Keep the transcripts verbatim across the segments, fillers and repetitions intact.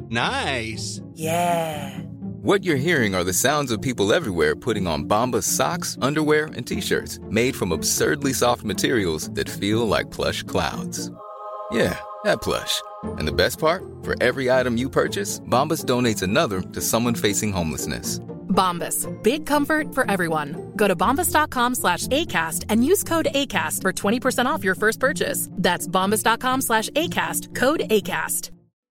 Nice. Yeah. What you're hearing are the sounds of people everywhere putting on Bombas socks, underwear, and T-shirts made from absurdly soft materials that feel like plush clouds. Yeah, that plush. And the best part? For every item you purchase, Bombas donates another to someone facing homelessness. Bombas. Big comfort for everyone. Go to bombas.com slash ACAST and use code ACAST for twenty percent off your first purchase. That's bombas.com slash ACAST. Code ACAST.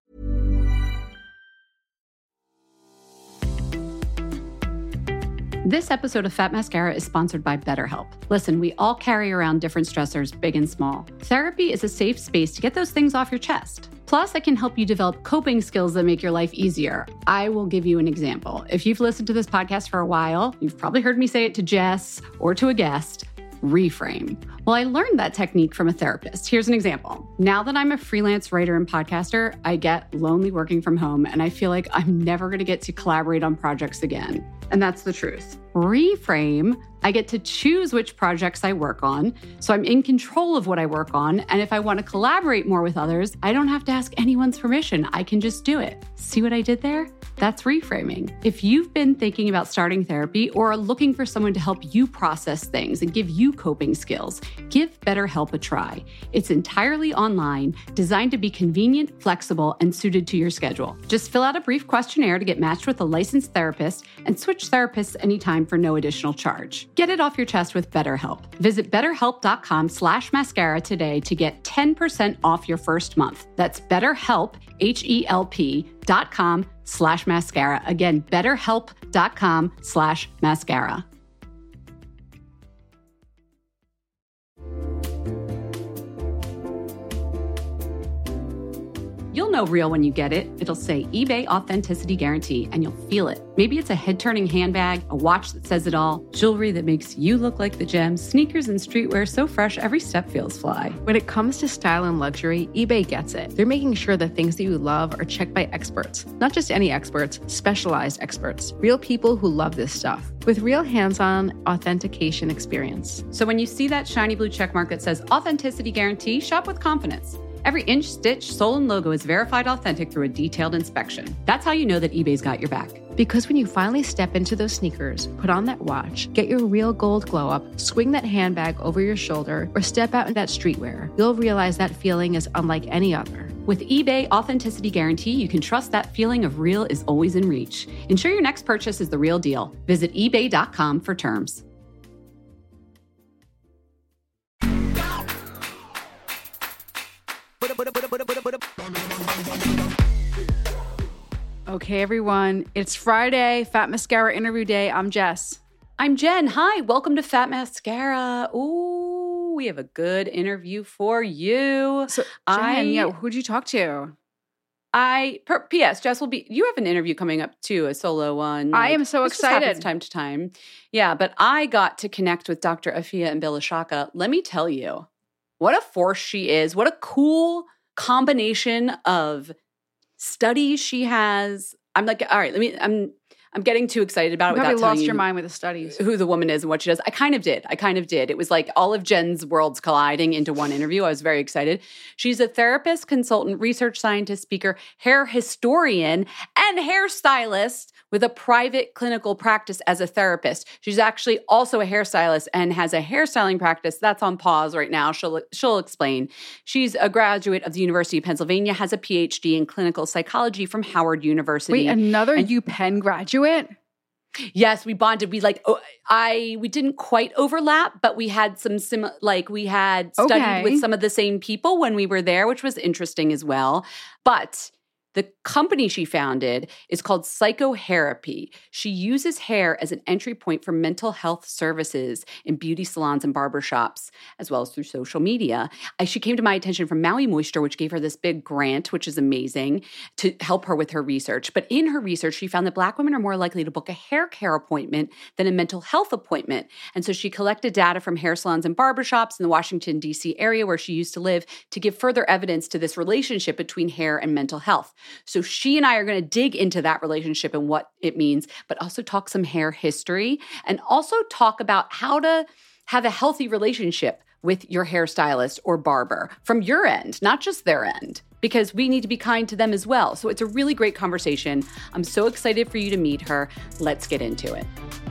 This episode of Fat Mascara is sponsored by BetterHelp. Listen, we all carry around different stressors, big and small. Therapy is a safe space to get those things off your chest. Plus, it can help you develop coping skills that make your life easier. I will give you an example. If you've listened to this podcast for a while, you've probably heard me say it to Jess or to a guest. Reframe. Well, I learned that technique from a therapist. Here's an example. Now that I'm a freelance writer and podcaster, I get lonely working from home, and I feel like I'm never going to get to collaborate on projects again. And that's the truth. Reframe, I get to choose which projects I work on, so I'm in control of what I work on, and if I want to collaborate more with others, I don't have to ask anyone's permission. I can just do it. See what I did there? That's reframing. If you've been thinking about starting therapy or are looking for someone to help you process things and give you coping skills, give BetterHelp a try. It's entirely online, designed to be convenient, flexible, and suited to your schedule. Just fill out a brief questionnaire to get matched with a licensed therapist and switch therapists anytime for no additional charge. Get it off your chest with BetterHelp. Visit betterhelp.com slash mascara today to get ten percent off your first month. That's BetterHelp, H-E-L-P dot com slash mascara. Again, betterhelp.com slash mascara. You'll know real when you get it. It'll say eBay Authenticity Guarantee, and you'll feel it. Maybe it's a head-turning handbag, a watch that says it all, jewelry that makes you look like the gem, sneakers and streetwear so fresh every step feels fly. When it comes to style and luxury, eBay gets it. They're making sure the things that you love are checked by experts. Not just any experts, specialized experts. Real people who love this stuff. With real hands-on authentication experience. So when you see that shiny blue checkmark that says Authenticity Guarantee, shop with confidence. Every inch, stitch, sole, and logo is verified authentic through a detailed inspection. That's how you know that eBay's got your back. Because when you finally step into those sneakers, put on that watch, get your real gold glow up, swing that handbag over your shoulder, or step out in that streetwear, you'll realize that feeling is unlike any other. With eBay Authenticity Guarantee, you can trust that feeling of real is always in reach. Ensure your next purchase is the real deal. Visit ebay dot com for terms. Okay, everyone, it's Friday, Fat Mascara interview day. I'm Jess. I'm Jen. Hi, welcome to Fat Mascara. Ooh, we have a good interview for you. So, Jen, I, yeah, who'd you talk to? I, per, P S, Jess will be, you have an interview coming up too, a solo one. I like, am so this excited. Happens time to time. Yeah, but I got to connect with Doctor Afia Mbilishaka. Let me tell you, what a force she is. What a cool combination of studies she has. I'm like, all right, let me, I'm I'm getting too excited about it you without probably telling lost you your mind with the studies. Who the woman is and what she does. I kind of did. I kind of did. It was like all of Jen's worlds colliding into one interview. I was very excited. She's a therapist, consultant, research scientist, speaker, hair historian, and hairstylist with a private clinical practice as a therapist. She's actually also a hairstylist and has a hairstyling practice that's on pause right now. She'll she'll explain. She's a graduate of the University of Pennsylvania, has a P H D in clinical psychology from Howard University. Wait, another and, UPenn graduate? Yes, we bonded. We like oh, I we didn't quite overlap, but we had some sim like we had studied Okay. with some of the same people when we were there, which was interesting as well. But the company she founded is called Psychotherapy. She uses hair as an entry point for mental health services in beauty salons and barbershops, as well as through social media. Uh, she came to my attention from Maui Moisture, which gave her this big grant, which is amazing, to help her with her research. But in her research, she found that Black women are more likely to book a hair care appointment than a mental health appointment. And so she collected data from hair salons and barbershops in the Washington, D C area where she used to live to give further evidence to this relationship between hair and mental health. So she and I are going to dig into that relationship and what it means, but also talk some hair history and also talk about how to have a healthy relationship with your hairstylist or barber from your end, not just their end. because we need to be kind to them as well. So it's a really great conversation. I'm so excited for you to meet her. Let's get into it.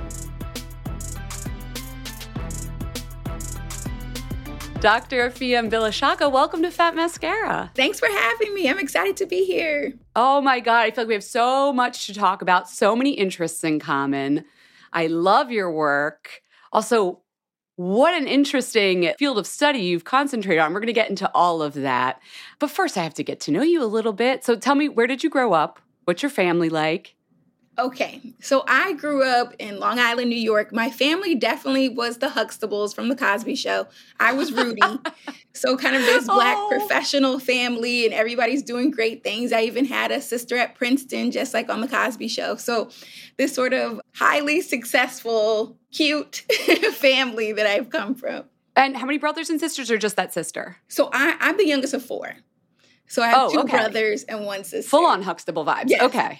Doctor Afia Mbilishaka, welcome to Fat Mascara. Thanks for having me. I'm excited to be here. Oh my God, I feel like we have so much to talk about, so many interests in common. I love your work. Also, what an interesting field of study you've concentrated on. We're going to get into all of that. But first, I have to get to know you a little bit. So tell me, where did you grow up? What's your family like? Okay, so I grew up in Long Island, New York. My family definitely was the Huxtables from The Cosby Show. I was Rudy. So kind of this Black oh. professional family, and everybody's doing great things. I even had a sister at Princeton, just like on The Cosby Show. So this sort of highly successful, cute family that I've come from. And how many brothers and sisters, or just that sister? So I, I'm the youngest of four. So I have oh, two okay. brothers and one sister. Full-on Huxtable vibes. Yes. Okay.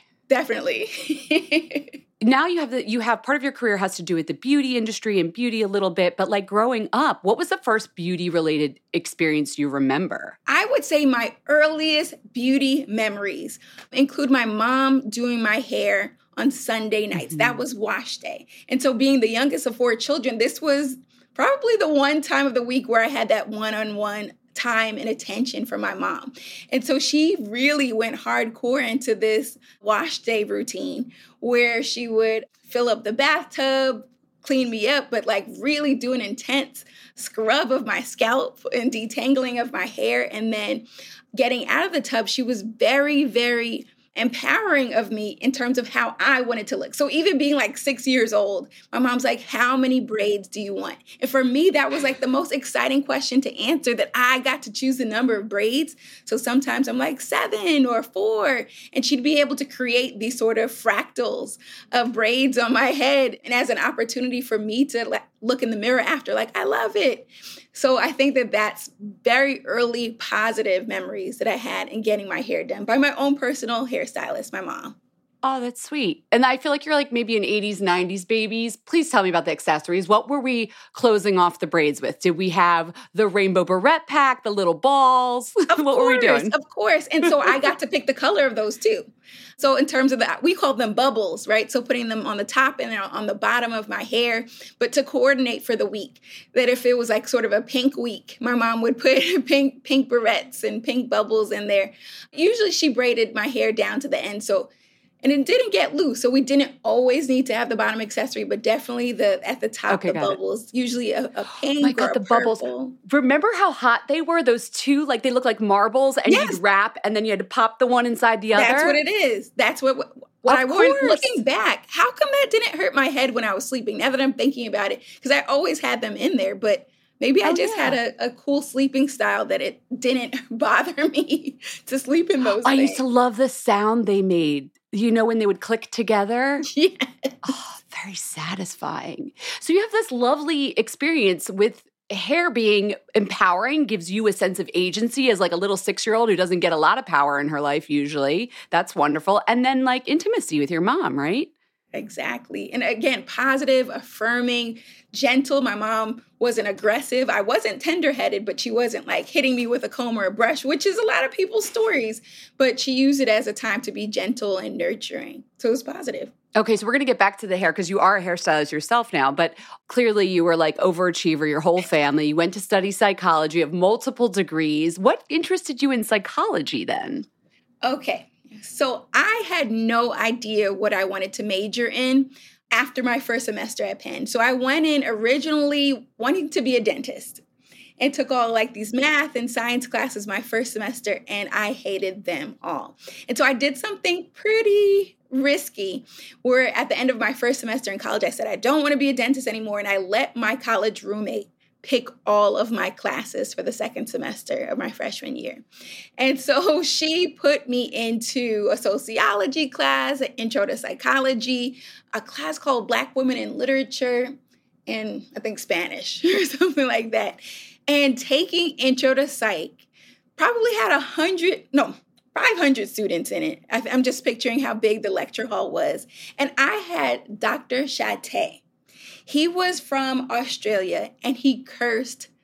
Definitely. Now you have the you have part of your career has to do with the beauty industry and beauty a little bit, but like growing up, what was the first beauty related experience you remember? I would say my earliest beauty memories include my mom doing my hair on Sunday nights. Mm-hmm. That was wash day. And so being the youngest of four children, this was probably the one time of the week where I had that one-on-one time and attention from my mom. And so she really went hardcore into this wash day routine where she would fill up the bathtub, clean me up, but like really do an intense scrub of my scalp and detangling of my hair. And then getting out of the tub, she was very, very empowering of me in terms of how I wanted to look. So even being like six years old, my mom's like, how many braids do you want? And for me, that was like the most exciting question to answer, that I got to choose the number of braids. So sometimes I'm like seven or four, and she'd be able to create these sort of fractals of braids on my head. And as an opportunity for me to like look in the mirror after, like, I love it. So I think that that's very early positive memories that I had in getting my hair done by my own personal hairstylist, my mom. Oh, that's sweet. And I feel like you're like maybe an eighties, nineties babies. Please tell me about the accessories. What were we closing off the braids with? Did we have the rainbow barrette pack, the little balls? Of what course, were we doing? Of course. And so I got to pick the color of those too. So in terms of that, we call them bubbles, right? So putting them on the top and on the bottom of my hair, but to coordinate for the week. That if it was like sort of a pink week, my mom would put pink pink barrettes and pink bubbles in there. Usually she braided my hair down to the end. So And it didn't get loose, so we didn't always need to have the bottom accessory, but definitely the at the top, okay, the bubbles, it. Usually a, a pink oh my God, or a the purple. Bubbles. Remember how hot they were? Those two, like they look like marbles, and yes. you'd wrap, and then you had to pop the one inside the other. That's what it is. That's what what of I wore. Looking back, how come that didn't hurt my head when I was sleeping? Now that I'm thinking about it, because I always had them in there, but maybe I oh, just yeah. had a, a cool sleeping style that it didn't bother me to sleep in those. I things. used to love the sound they made. You know, when they would click together? Yes. Oh, very satisfying. So you have this lovely experience with hair being empowering, gives you a sense of agency as like a little six-year-old who doesn't get a lot of power in her life usually. That's wonderful. And then like intimacy with your mom, right? Exactly. And again, positive, affirming, gentle. My mom wasn't aggressive. I wasn't tender-headed, but she wasn't like hitting me with a comb or a brush, which is a lot of people's stories. But she used it as a time to be gentle and nurturing. So it was positive. Okay, so we're going to get back to the hair because you are a hairstylist yourself now, but clearly you were like overachiever, your whole family. You went to study psychology, you have multiple degrees. What interested you in psychology then? Okay. So I had no idea what I wanted to major in after my first semester at Penn. So I went in originally wanting to be a dentist and took all like these math and science classes my first semester, and I hated them all. And so I did something pretty risky where at the end of my first semester in college, I said, I don't want to be a dentist anymore. And I let my college roommate pick all of my classes for the second semester of my freshman year. And so she put me into a sociology class, an intro to psychology, a class called Black Women in Literature, and I think Spanish or something like that. And taking intro to psych probably had a hundred, no, five hundred students in it. I'm just picturing how big the lecture hall was. And I had Doctor Chate. He was from Australia, and he cursed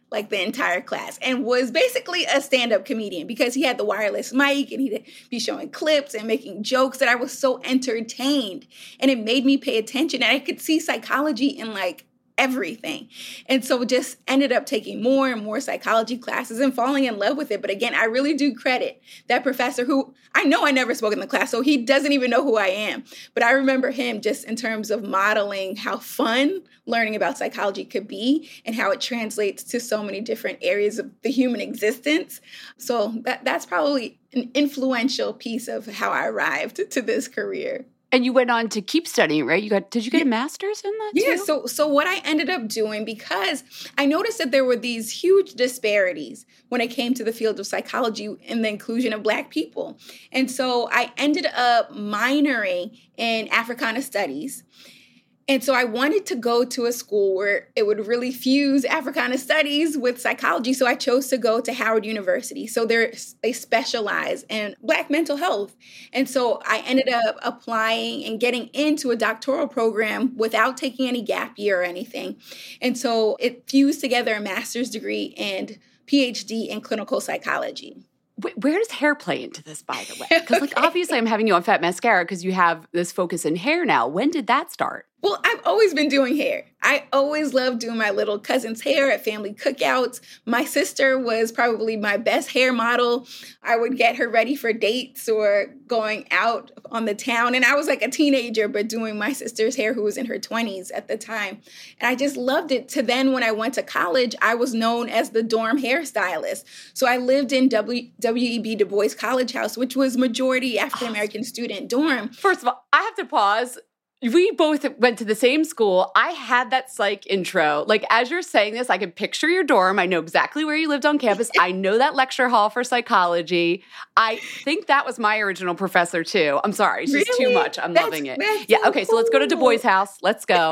like the entire class and was basically a stand-up comedian because he had the wireless mic and he'd be showing clips and making jokes that I was so entertained. And it made me pay attention. And I could see psychology in like everything. And so just ended up taking more and more psychology classes and falling in love with it. But again, I really do credit that professor who I know I never spoke in the class, so he doesn't even know who I am. But I remember him just in terms of modeling how fun learning about psychology could be and how it translates to so many different areas of the human existence. So that that's probably an influential piece of how I arrived to this career. And you went on to keep studying, right? You got, did you get a master's in that Yeah, too? so so what I ended up doing, because I noticed that there were these huge disparities when it came to the field of psychology and the inclusion of Black people. And so I ended up minoring in Africana Studies. And so I wanted to go to a school where it would really fuse Africana Studies with psychology. So I chose to go to Howard University. So they're, they specialize in Black mental health. And so I ended up applying and getting into a doctoral program without taking any gap year or anything. And so it fused together a master's degree and P H D in clinical psychology. Where does hair play into this, by the way? Because like, okay. Obviously I'm having you on Fat Mascara because you have this focus in hair now. When did that start? Well, I've always been doing hair. I always loved doing my little cousin's hair at family cookouts. My sister was probably my best hair model. I would get her ready for dates or going out on the town. And I was like a teenager, but doing my sister's hair, who was in her twenties at the time. And I just loved it. To then when I went to college, I was known as the dorm hairstylist. So I lived in W E B Du Bois College House, which was majority African-American student dorm. First of all, I have to pause. We both went to the same school. I had that psych intro. Like, as you're saying this, I can picture your dorm. I know exactly where you lived on campus. I know that lecture hall for psychology. I think that was my original professor, too. I'm sorry. It's just really? too much. I'm that's, loving it. Yeah, so okay, cool. So let's go to Du Bois House. Let's go.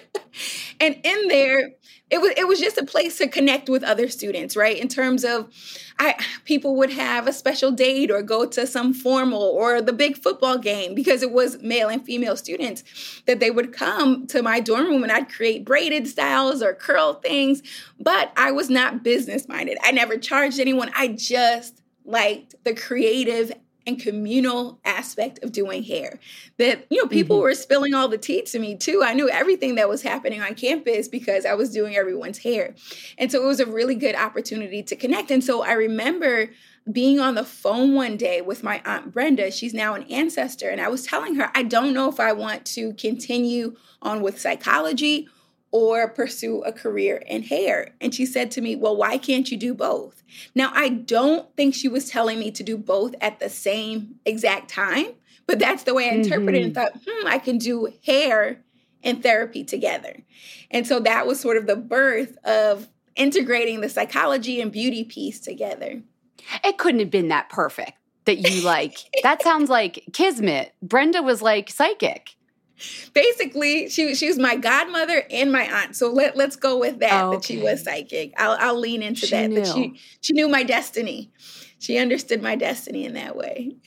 And in there, it was it was just a place to connect with other students, right? In terms of, I people would have a special date or go to some formal or the big football game because it was male and female students that they would come to my dorm room and I'd create braided styles or curl things. But I was not business minded. I never charged anyone. I just liked the creative and communal aspect of doing hair. That, you know, people mm-hmm. were spilling all the tea to me too. I knew everything that was happening on campus because I was doing everyone's hair. And so it was a really good opportunity to connect. And so I remember being on the phone one day with my Aunt Brenda. She's now an ancestor. And I was telling her, I don't know if I want to continue on with psychology or pursue a career in hair. And she said to me, well, why can't you do both? Now, I don't think she was telling me to do both at the same exact time, but that's the way I interpreted mm-hmm. it and thought, hmm, I can do hair and therapy together. And so that was sort of the birth of integrating the psychology and beauty piece together. It couldn't have been that perfect that you like, that sounds like kismet. Brenda was like psychic. Basically, she she was my godmother and my aunt. So let let's go with that. Oh, okay. That she was psychic. I'll I'll lean into she that. Knew. That she she knew my destiny. She understood my destiny in that way.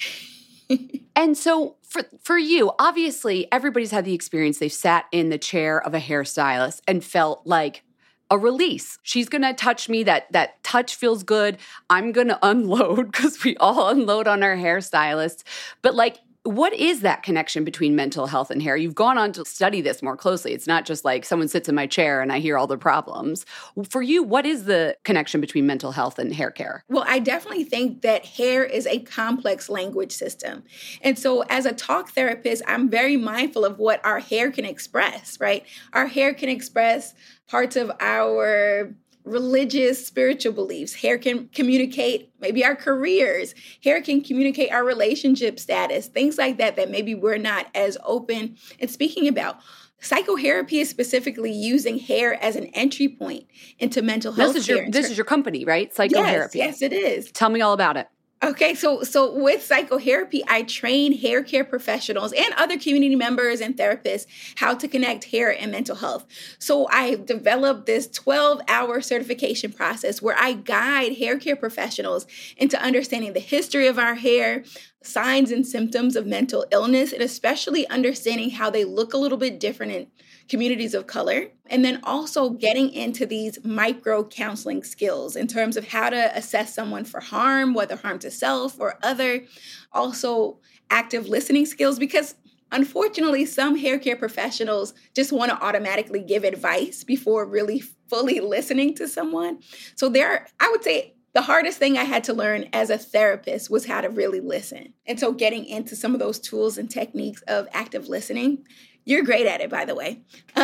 And so for for you, obviously, everybody's had the experience. They've sat in the chair of a hairstylist and felt like a release. She's going to touch me. That that touch feels good. I'm going to unload because we all unload on our hairstylists. But like, what is that connection between mental health and hair? You've gone on to study this more closely. It's not just like someone sits in my chair and I hear all the problems. For you, what is the connection between mental health and hair care? Well, I definitely think that hair is a complex language system. And so as a talk therapist, I'm very mindful of what our hair can express, right? Our hair can express parts of our religious, spiritual beliefs. Hair can communicate maybe our careers. Hair can communicate our relationship status, things like that, that maybe we're not as open and speaking about. Psychotherapy is specifically using hair as an entry point into mental health this is care. Your, this is your company, right? Psychotherapy. Yes, yes, it is. Tell me all about it. Okay, so so with psychotherapy, I train hair care professionals and other community members and therapists how to connect hair and mental health. So I've developed this twelve-hour certification process where I guide hair care professionals into understanding the history of our hair, signs and symptoms of mental illness, and especially understanding how they look a little bit different in communities of color. And then also getting into these micro counseling skills in terms of how to assess someone for harm, whether harm to self or other. Also active listening skills, because unfortunately, some hair care professionals just want to automatically give advice before really fully listening to someone. So there, I would say, the hardest thing I had to learn as a therapist was how to really listen. And so getting into some of those tools and techniques of active listening. You're great at it, by the way,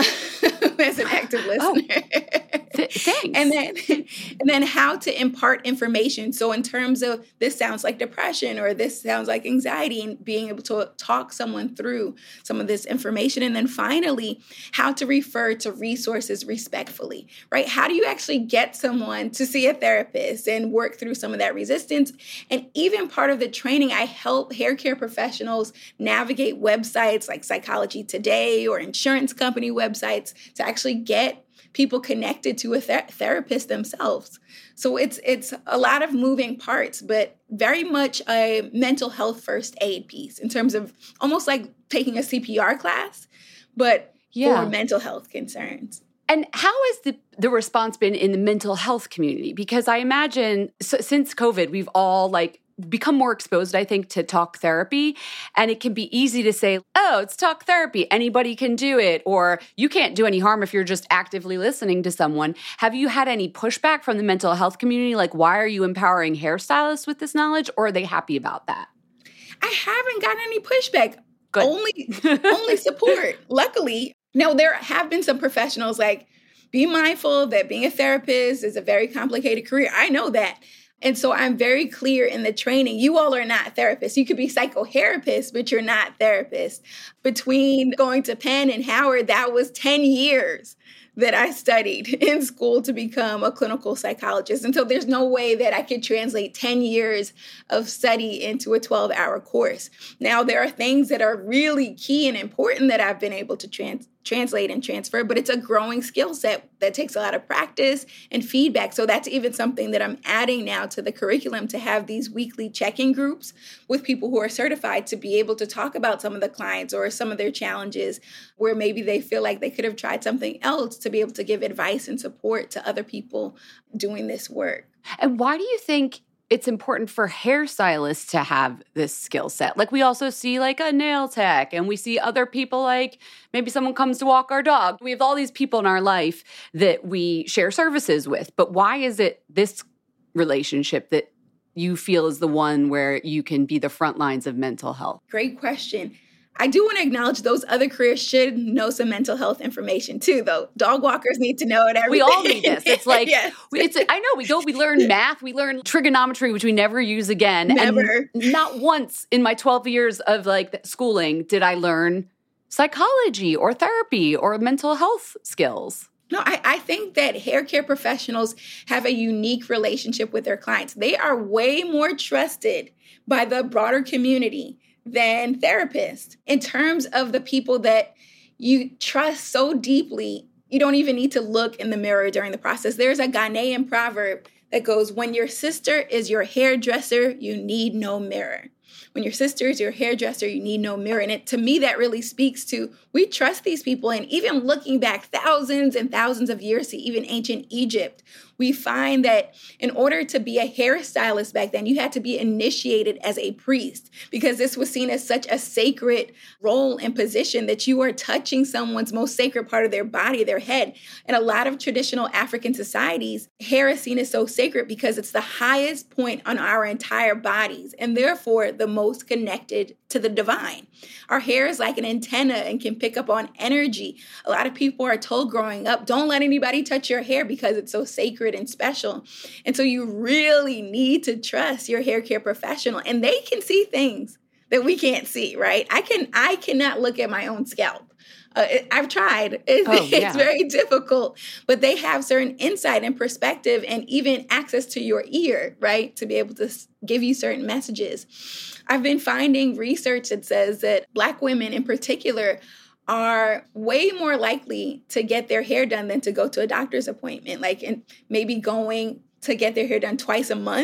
as an active listener. Oh, th- thanks. And then, and then how to impart information. So in terms of this sounds like depression or this sounds like anxiety, and being able to talk someone through some of this information. And then finally, how to refer to resources respectfully, right? How do you actually get someone to see a therapist and work through some of that resistance? And even part of the training, I help hair care professionals navigate websites like Psychology Today or insurance company websites to actually get people connected to a ther- therapist themselves. So it's it's a lot of moving parts, but very much a mental health first aid piece in terms of almost like taking a C P R class, but yeah. for mental health concerns. And how has the, the response been in the mental health community? Because I imagine so, since COVID, we've all like become more exposed, I think, to talk therapy. And it can be easy to say, oh, it's talk therapy. Anybody can do it. Or you can't do any harm if you're just actively listening to someone. Have you had any pushback from the mental health community? Like, why are you empowering hairstylists with this knowledge? Or are they happy about that? I haven't gotten any pushback. Good. Only, only support. Luckily. Now, there have been some professionals like, be mindful that being a therapist is a very complicated career. I know that. And so I'm very clear in the training, you all are not therapists. You could be psychotherapists, but you're not therapists. Between going to Penn and Howard, that was ten years that I studied in school to become a clinical psychologist. And so there's no way that I could translate ten years of study into a twelve-hour course. Now, there are things that are really key and important that I've been able to trans- translate and transfer, but it's a growing skill set that takes a lot of practice and feedback. So that's even something that I'm adding now to the curriculum, to have these weekly check-in groups with people who are certified to be able to talk about some of the clients or some of their challenges where maybe they feel like they could have tried something else, to be able to give advice and support to other people doing this work. And why do you think it's important for hairstylists to have this skill set? Like, we also see like a nail tech, and we see other people, like maybe someone comes to walk our dog. We have all these people in our life that we share services with. But why is it this relationship that you feel is the one where you can be the front lines of mental health? Great question. I do want to acknowledge those other careers should know some mental health information too, though. Dog walkers need to know it. Everything. We all need this. It's like, yes. it's. I know, we go, we learn math, we learn trigonometry, which we never use again. Never. And not once in my twelve years of like schooling did I learn psychology or therapy or mental health skills. No, I, I think that hair care professionals have a unique relationship with their clients. They are way more trusted by the broader community than therapists, in terms of the people that you trust so deeply, you don't even need to look in the mirror during the process. There's a Ghanaian proverb that goes, when your sister is your hairdresser, you need no mirror. When your sister is your hairdresser, you need no mirror. And it, to me, that really speaks to, we trust these people. And even looking back thousands and thousands of years to even ancient Egypt, we find that in order to be a hairstylist back then, you had to be initiated as a priest, because this was seen as such a sacred role and position that you are touching someone's most sacred part of their body, their head. In a lot of traditional African societies, hair is seen as so sacred because it's the highest point on our entire bodies, and therefore the most connected to the divine. Our hair is like an antenna and can pick up on energy. A lot of people are told growing up, don't let anybody touch your hair because it's so sacred and special. And so you really need to trust your hair care professional, and they can see things that we can't see, right? I can, I cannot look at my own scalp. Uh, it, I've tried. It's, oh, yeah. it's very difficult, but they have certain insight and perspective and even access to your ear, right? To be able to give you certain messages. I've been finding research that says that Black women in particular are way more likely to get their hair done than to go to a doctor's appointment. Like, and maybe going to get their hair done twice a month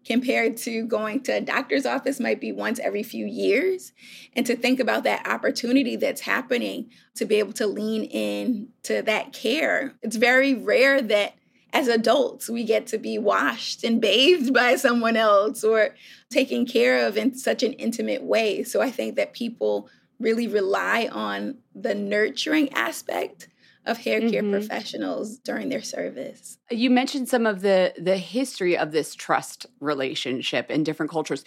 compared to going to a doctor's office might be once every few years. And to think about that opportunity that's happening to be able to lean in to that care. It's very rare that as adults, we get to be washed and bathed by someone else or taken care of in such an intimate way. So I think that people really rely on the nurturing aspect of hair care mm-hmm. professionals during their service. You mentioned some of the the history of this trust relationship in different cultures.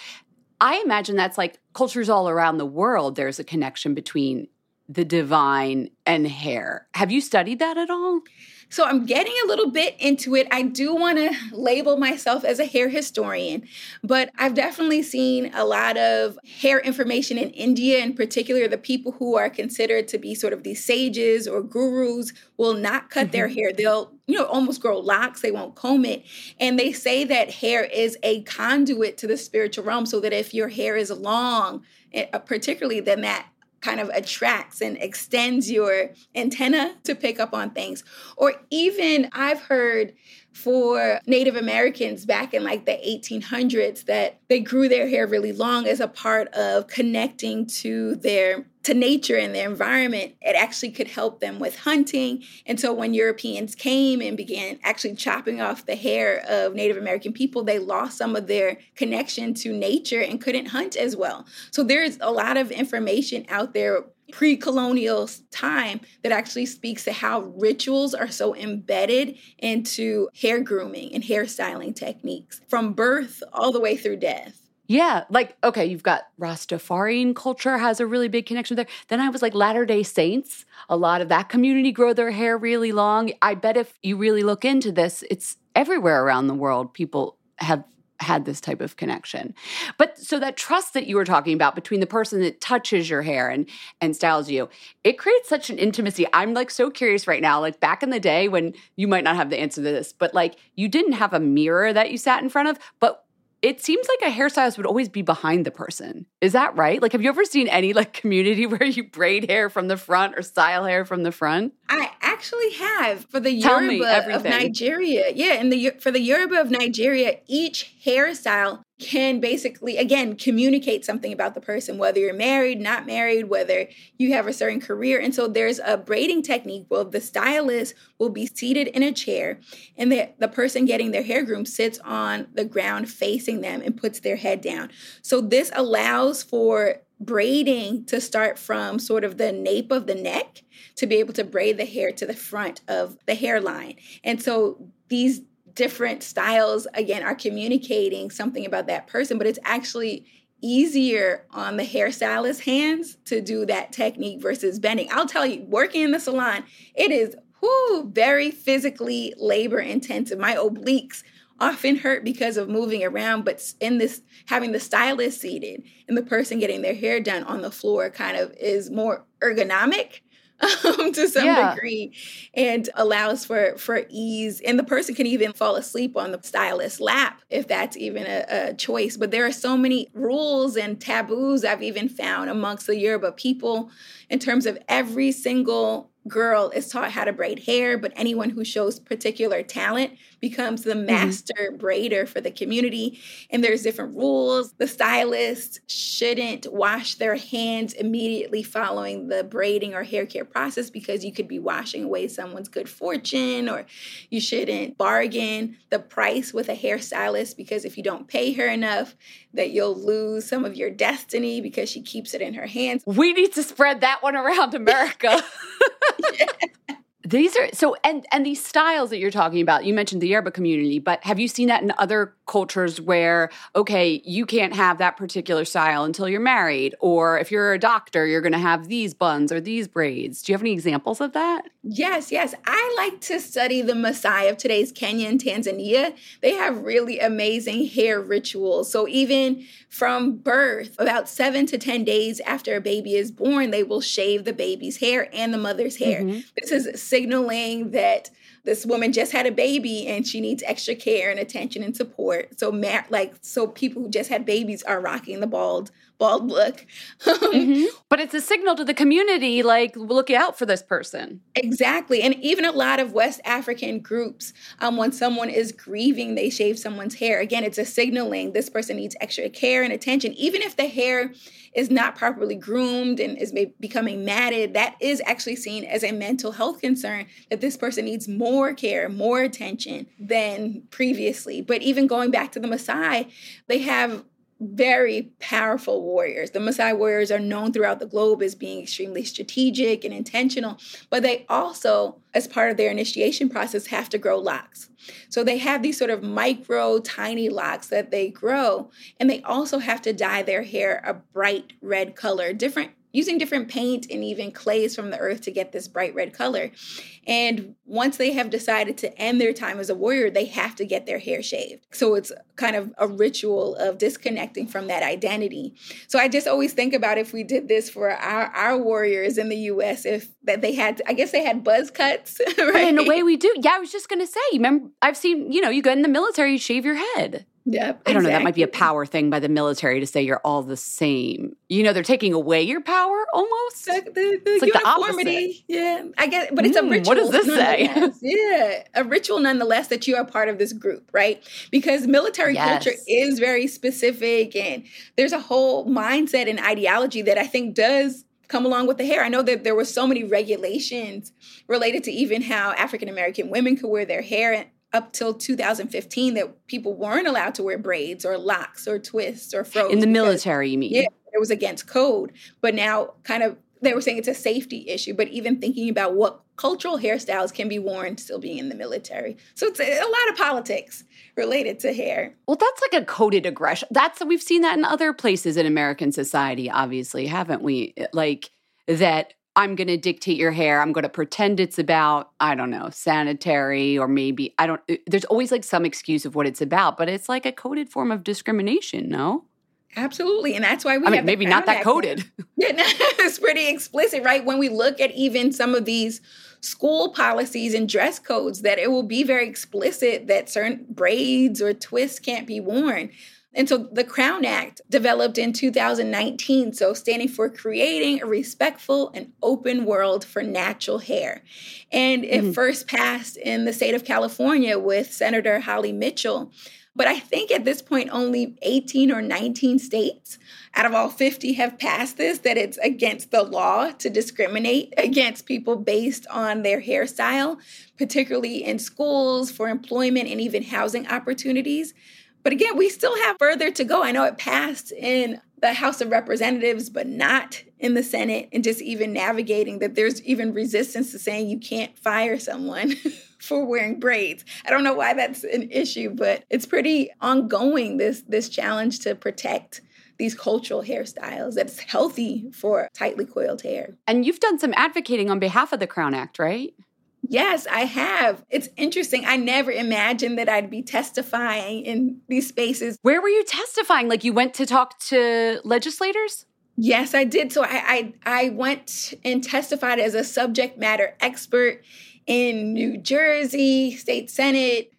I imagine that's like cultures all around the world, there's a connection between the divine and hair. Have you studied that at all? So I'm getting a little bit into it. I do want to label myself as a hair historian, but I've definitely seen a lot of hair information in India, in particular. The people who are considered to be sort of these sages or gurus will not cut mm-hmm. their hair. They'll, you know, almost grow locks. They won't comb it. And they say that hair is a conduit to the spiritual realm, so that if your hair is long, particularly, then that kind of attracts and extends your antenna to pick up on things. Or even I've heard for Native Americans back in like the eighteen hundreds that they grew their hair really long as a part of connecting to their to nature and their environment. It actually could help them with hunting. And so when Europeans came and began actually chopping off the hair of Native American people, they lost some of their connection to nature and couldn't hunt as well. So there's a lot of information out there pre-colonial time that actually speaks to how rituals are so embedded into hair grooming and hairstyling techniques from birth all the way through death. Yeah, like, okay, you've got Rastafarian culture has a really big connection there. Then I was like Latter-day Saints. A lot of that community grow their hair really long. I bet if you really look into this, it's everywhere around the world people have had this type of connection. But so that trust that you were talking about between the person that touches your hair and and styles you, it creates such an intimacy. I'm like so curious right now, like back in the day when you might not have the answer to this, but like you didn't have a mirror that you sat in front of, but it seems like a hairstylist would always be behind the person. Is that right? Like, have you ever seen any like community where you braid hair from the front or style hair from the front? I actually have for the Tell Yoruba of Nigeria. Yeah, and the for the Yoruba of Nigeria, each hairstyle can basically, again, communicate something about the person, whether you're married, not married, whether you have a certain career. And so there's a braiding technique where the stylist will be seated in a chair and the, the person getting their hair groomed sits on the ground facing them and puts their head down. So this allows for braiding to start from sort of the nape of the neck to be able to braid the hair to the front of the hairline. And so these different styles, again, are communicating something about that person, but it's actually easier on the hairstylist's hands to do that technique versus bending. I'll tell you, working in the salon, it is whoo, very physically labor intensive. My obliques often hurt because of moving around, but in this, having the stylist seated and the person getting their hair done on the floor kind of is more ergonomic Um, to some yeah. degree, and allows for, for ease. And the person can even fall asleep on the stylist's lap if that's even a, a choice. But there are so many rules and taboos I've even found amongst the Yoruba people in terms of every single girl is taught how to braid hair, but anyone who shows particular talent becomes the master mm-hmm. braider for the community. And there's different rules. The stylist shouldn't wash their hands immediately following the braiding or hair care process because you could be washing away someone's good fortune, or you shouldn't bargain the price with a hairstylist because if you don't pay her enough, that you'll lose some of your destiny because she keeps it in her hands. We need to spread that one around America. Yeah. These are so, and and these styles that you're talking about, you mentioned the Yoruba community, but have you seen that in other cultures where, okay, you can't have that particular style until you're married, or if you're a doctor, you're going to have these buns or these braids? Do you have any examples of that? Yes, yes. I like to study the Maasai of today's Kenya and Tanzania. They have really amazing hair rituals. So even from birth, about seven to ten days after a baby is born, they will shave the baby's hair and the mother's hair. Mm-hmm. This is signaling that this woman just had a baby and she needs extra care and attention and support. So, like, so people who just had babies are rocking the bald bald look. Mm-hmm. But it's a signal to the community, like, look out for this person. Exactly. And even a lot of West African groups, um, when someone is grieving, they shave someone's hair. Again, it's a signaling this person needs extra care and attention. Even if the hair is not properly groomed and is maybe becoming matted, that is actually seen as a mental health concern, that this person needs more care, more attention than previously. But even going back to the Maasai, they have very powerful warriors. The Maasai warriors are known throughout the globe as being extremely strategic and intentional, but they also, as part of their initiation process, have to grow locks. So they have these sort of micro, tiny locks that they grow, and they also have to dye their hair a bright red color, different using different paint and even clays from the earth to get this bright red color. And once they have decided to end their time as a warrior, they have to get their hair shaved. So it's kind of a ritual of disconnecting from that identity. So I just always think about if we did this for our, our warriors in the U S, if that they had, I guess they had buzz cuts, right? But in a way we do. Yeah, I was just going to say, remember, I've seen, you know, you go in the military, you shave your head. Yep, I don't know, exactly. that might be a power thing by the military to say you're all the same. You know, they're taking away your power almost. The, the, the it's like uniformity. The yeah, I guess, but it's mm, a ritual. What does this say? Yeah, a ritual nonetheless that you are part of this group, right? Because military yes. culture is very specific, and there's a whole mindset and ideology that I think does come along with the hair. I know that there were so many regulations related to even how African-American women could wear their hair up till two thousand fifteen, that people weren't allowed to wear braids or locks or twists or froze. In the because, military, you mean? Yeah, it was against code. But now kind of they were saying it's a safety issue, but even thinking about what cultural hairstyles can be worn still being in the military. So it's a, a lot of politics related to hair. Well, that's like a coded aggression. That's we've seen that in other places in American society, obviously, haven't we? Like that I'm going to dictate your hair. I'm going to pretend it's about, I don't know, sanitary or maybe, I don't, there's always like some excuse of what it's about, but it's like a coded form of discrimination, no? Absolutely. And that's why we I have mean, maybe not that coded. Yeah, it's pretty explicit, right? When we look at even some of these school policies and dress codes, that it will be very explicit that certain braids or twists can't be worn. And so the Crown Act developed in two thousand nineteen, so standing for creating a respectful and open world for natural hair. And it mm-hmm. first passed in the state of California with Senator Holly Mitchell. But I think at this point, only eighteen or nineteen states out of all fifty have passed this, that it's against the law to discriminate against people based on their hairstyle, particularly in schools, for employment, and even housing opportunities. But again, we still have further to go. I know it passed in the House of Representatives, but not in the Senate, and just even navigating that there's even resistance to saying you can't fire someone for wearing braids. I don't know why that's an issue, but it's pretty ongoing, this, this challenge to protect these cultural hairstyles that's healthy for tightly coiled hair. And you've done some advocating on behalf of the Crown Act, right? Yes, I have. It's interesting. I never imagined that I'd be testifying in these spaces. Where were you testifying? Like you went to talk to legislators? Yes, I did. So I, I, I went and testified as a subject matter expert in New Jersey, State Senate,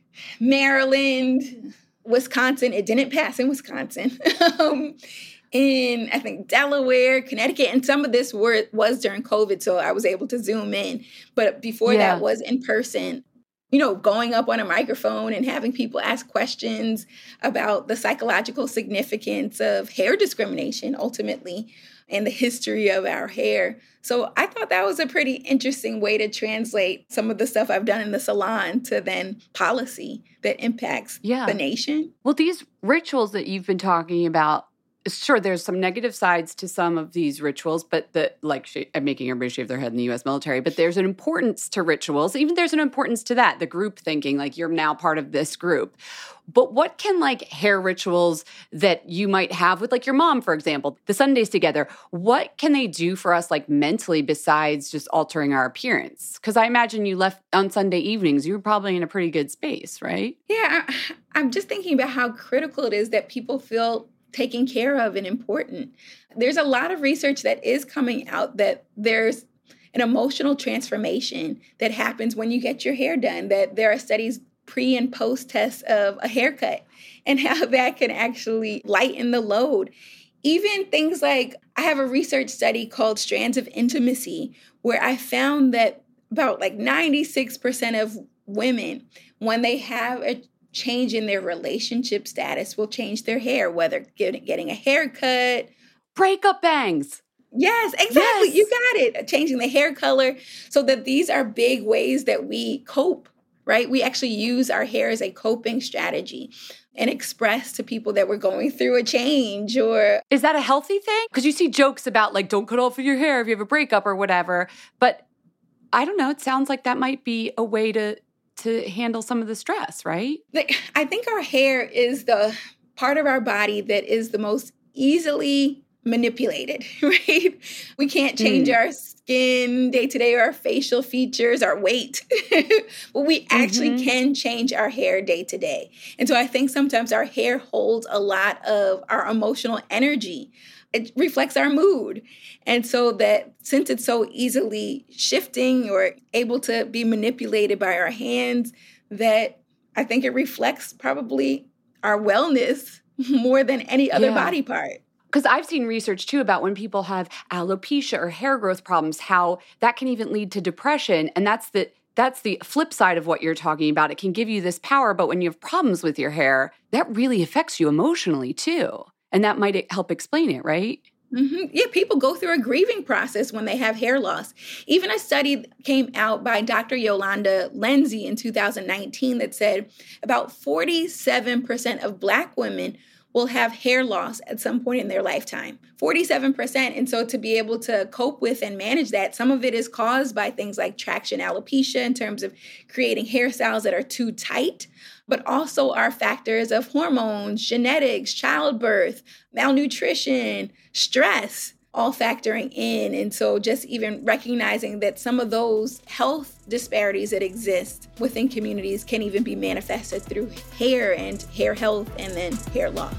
Maryland, Wisconsin. It didn't pass in Wisconsin. um, in, I think, Delaware, Connecticut. And some of this were, was during COVID, so I was able to Zoom in. But before yeah. that was in person, you know, going up on a microphone and having people ask questions about the psychological significance of hair discrimination, ultimately, and the history of our hair. So I thought that was a pretty interesting way to translate some of the stuff I've done in the salon to then policy that impacts yeah. the nation. Well, these rituals that you've been talking about, sure, there's some negative sides to some of these rituals, but the like sh- making everybody shave their head in the U S military, but there's an importance to rituals. Even there's an importance to that, the group thinking, like you're now part of this group. But what can like hair rituals that you might have with like your mom, for example, the Sundays together, what can they do for us like mentally besides just altering our appearance? Because I imagine you left on Sunday evenings, you were probably in a pretty good space, right? Yeah, I, I'm just thinking about how critical it is that people feel taken care of and important. There's a lot of research that is coming out that there's an emotional transformation that happens when you get your hair done, that there are studies pre and post tests of a haircut and how that can actually lighten the load. even things like, I have a research study called Strands of Intimacy, where I found that about like ninety-six percent of women, when they have a change in their relationship status, will change their hair, whether get, getting a haircut. Breakup bangs. Yes, exactly. Yes. You got it. Changing the hair color, so that these are big ways that we cope, right? We actually use our hair as a coping strategy and express to people that we're going through a change. Or is that a healthy thing? Because you see jokes about like, don't cut off your hair if you have a breakup or whatever. But I don't know. It sounds like that might be a way to to handle some of the stress, right? I think our hair is the part of our body that is the most easily manipulated, right? We can't change mm. our skin day to day, or our facial features, our weight, but we actually mm-hmm. can change our hair day to day. And so I think sometimes our hair holds a lot of our emotional energy. It reflects our mood. And so that since it's so easily shifting or able to be manipulated by our hands, that I think it reflects probably our wellness more than any other yeah. body part. Because I've seen research, too, about when people have alopecia or hair growth problems, how that can even lead to depression. And that's the that's the flip side of what you're talking about. It can give you this power, but when you have problems with your hair, that really affects you emotionally, too. And that might help explain it, right? Mm-hmm. Yeah, people go through a grieving process when they have hair loss. Even a study came out by Doctor Yolanda Lenzi in two thousand nineteen that said about forty-seven percent of Black women will have hair loss at some point in their lifetime, forty-seven percent. And so to be able to cope with and manage that, some of it is caused by things like traction alopecia in terms of creating hairstyles that are too tight, but also are factors of hormones, genetics, childbirth, malnutrition, stress, all factoring in. And so just even recognizing that some of those health disparities that exist within communities can even be manifested through hair and hair health and then hair loss.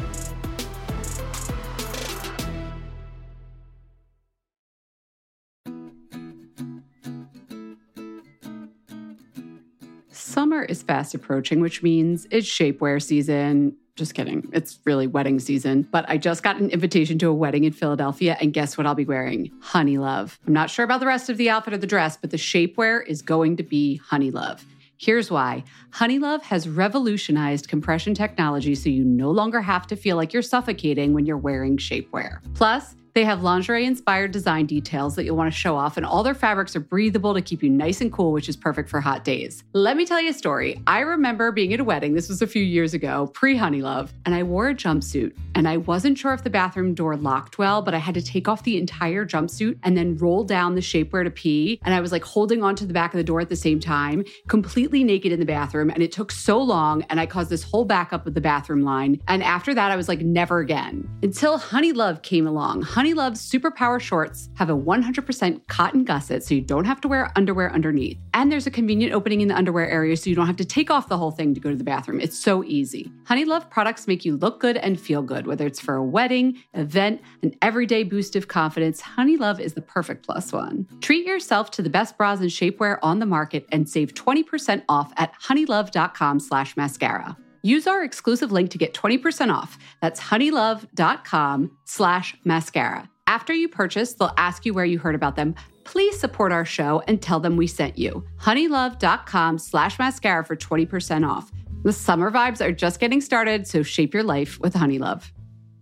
Summer is fast approaching, which means it's shapewear season. Just kidding. It's really wedding season. But I just got an invitation to a wedding in Philadelphia, and guess what I'll be wearing? Honey Love. I'm not sure about the rest of the outfit or the dress, but the shapewear is going to be Honey Love. Here's why. Honey Love has revolutionized compression technology so you no longer have to feel like you're suffocating when you're wearing shapewear. Plus, they have lingerie-inspired design details that you'll want to show off, and all their fabrics are breathable to keep you nice and cool, which is perfect for hot days. Let me tell you a story. I remember being at a wedding, this was a few years ago, pre-Honey Love, and I wore a jumpsuit, and I wasn't sure if the bathroom door locked well, but I had to take off the entire jumpsuit and then roll down the shapewear to pee, and I was like holding onto the back of the door at the same time, completely naked in the bathroom, and it took so long, and I caused this whole backup of the bathroom line, and after that, I was like, never again. Until Honey Love came along. Honey Love's Superpower shorts have a one hundred percent cotton gusset, so you don't have to wear underwear underneath. And there's a convenient opening in the underwear area, so you don't have to take off the whole thing to go to the bathroom. It's so easy. Honey Love products make you look good and feel good, whether it's for a wedding, event, an everyday boost of confidence. Honey Love is the perfect plus one. Treat yourself to the best bras and shapewear on the market and save twenty percent off at honeylove.com slash mascara. Use our exclusive link to get twenty percent off. That's honeylove.com slash mascara. After you purchase, they'll ask you where you heard about them. Please support our show and tell them we sent you. honeylove.com slash mascara for twenty percent off. The summer vibes are just getting started, so shape your life with Honey Love.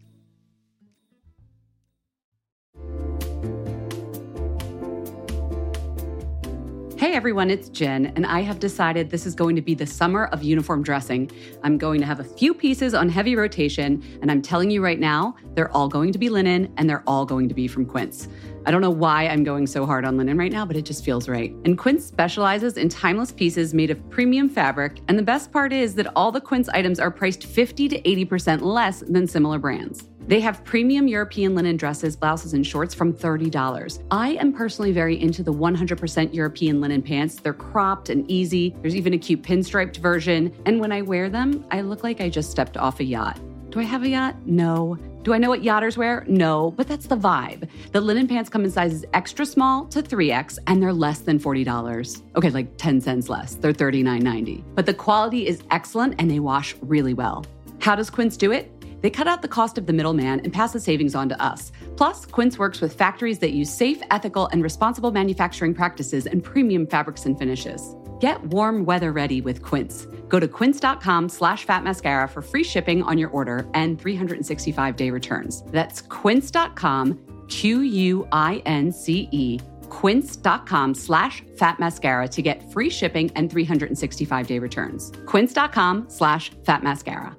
Hey everyone, it's Jen, and I have decided this is going to be the summer of uniform dressing. I'm going to have a few pieces on heavy rotation, and I'm telling you right now, they're all going to be linen, and they're all going to be from Quince. I don't know why I'm going so hard on linen right now, but it just feels right. And Quince specializes in timeless pieces made of premium fabric, and the best part is that all the Quince items are priced fifty to eighty percent less than similar brands. They have premium European linen dresses, blouses, and shorts from thirty dollars. I am personally very into the one hundred percent European linen pants. They're cropped and easy. There's even a cute pinstriped version. And when I wear them, I look like I just stepped off a yacht. Do I have a yacht? No. Do I know what yachters wear? No, but that's the vibe. The linen pants come in sizes extra small to three X, and they're less than forty dollars. Okay, like ten cents less. They're thirty-nine ninety. But the quality is excellent, and they wash really well. How does Quince do it? They cut out the cost of the middleman and pass the savings on to us. Plus, Quince works with factories that use safe, ethical, and responsible manufacturing practices and premium fabrics and finishes. Get warm weather ready with Quince. Go to quince.com slash fat mascara for free shipping on your order and three sixty-five day returns. That's quince.com, Q U I N C E, quince.com slash fat mascara to get free shipping and three sixty-five day returns. Quince.com slash fat mascara.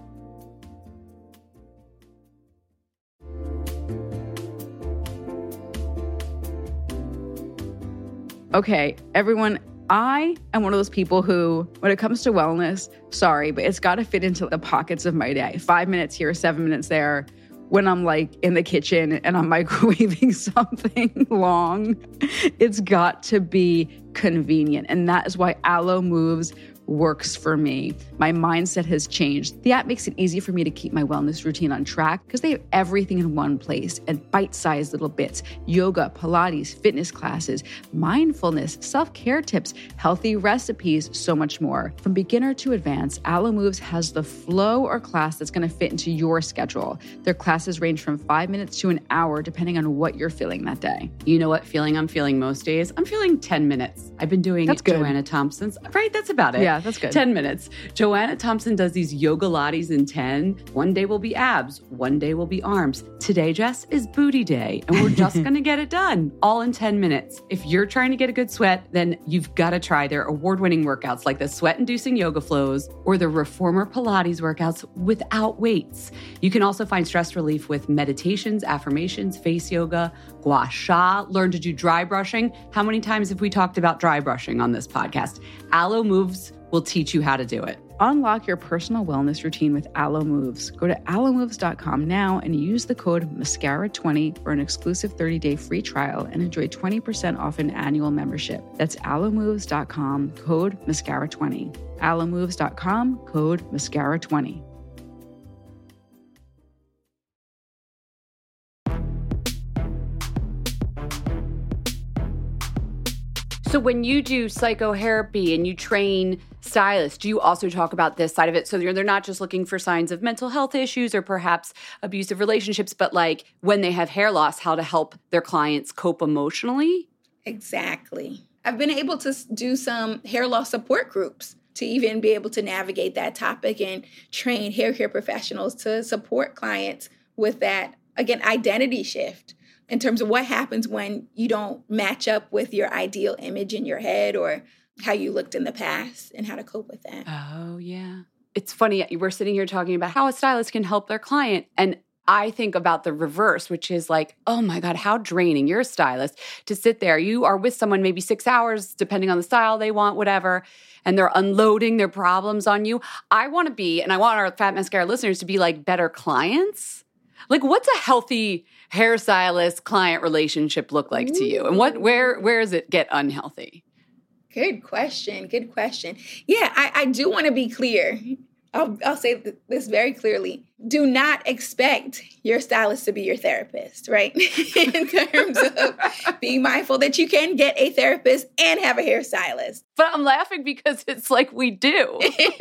Okay, everyone, I am one of those people who, when it comes to wellness, sorry, but it's got to fit into the pockets of my day. Five minutes here, seven minutes there. When I'm like in the kitchen and I'm microwaving something long, it's got to be convenient. And that is why Alo Moves works for me. My mindset has changed. The app makes it easy for me to keep my wellness routine on track because they have everything in one place and bite-sized little bits: yoga, Pilates, fitness classes, mindfulness, self-care tips, healthy recipes, so much more. From beginner to advanced, Alo Moves has the flow or class that's going to fit into your schedule. Their classes range from five minutes to an hour, depending on what you're feeling that day. You know what feeling I'm feeling most days? I'm feeling ten minutes. I've been doing That's good. Joanna Thompson's, right? That's about it. Yeah, that's good. ten minutes. Joanna Thompson does these yoga lattes in ten. One day will be abs. One day will be arms. Today, Jess, is booty day. And we're just going to get it done all in ten minutes. If you're trying to get a good sweat, then you've got to try their award-winning workouts like the sweat-inducing yoga flows or the reformer Pilates workouts without weights. You can also find stress relief with meditations, affirmations, face yoga, gua sha, learn to do dry brushing. How many times have we talked about dry brushing on this podcast? Alo Moves will teach you how to do it. Unlock your personal wellness routine with Alo Moves. Go to alo moves dot com now and use the code mascara twenty for an exclusive thirty day free trial and enjoy twenty percent off an annual membership. That's alo moves dot com, code mascara twenty. alo moves dot com, code mascara twenty. So when you do psychotherapy and you train stylists, do you also talk about this side of it? So they're, they're not just looking for signs of mental health issues or perhaps abusive relationships, but like when they have hair loss, how to help their clients cope emotionally? Exactly. I've been able to do some hair loss support groups to even be able to navigate that topic and train hair care professionals to support clients with that, again, identity shift. In terms of what happens when you don't match up with your ideal image in your head or how you looked in the past and how to cope with that. Oh, yeah. It's funny. We're sitting here talking about how a stylist can help their client. And I think about the reverse, which is like, oh my God, how draining. You're a stylist to sit there. You are with someone maybe six hours, depending on the style they want, whatever, and they're unloading their problems on you. I want to be, and I want our Fat Mascara listeners to be like better clients. Like, what's a healthy hairstylist client relationship look like to you? And what, where, where does it get unhealthy? Good question. Good question. Yeah, I, I do want to be clear. I'll, I'll say th- this very clearly. Do not expect your stylist to be your therapist, right? In terms of being mindful that you can get a therapist and have a hairstylist. But I'm laughing because it's like we do.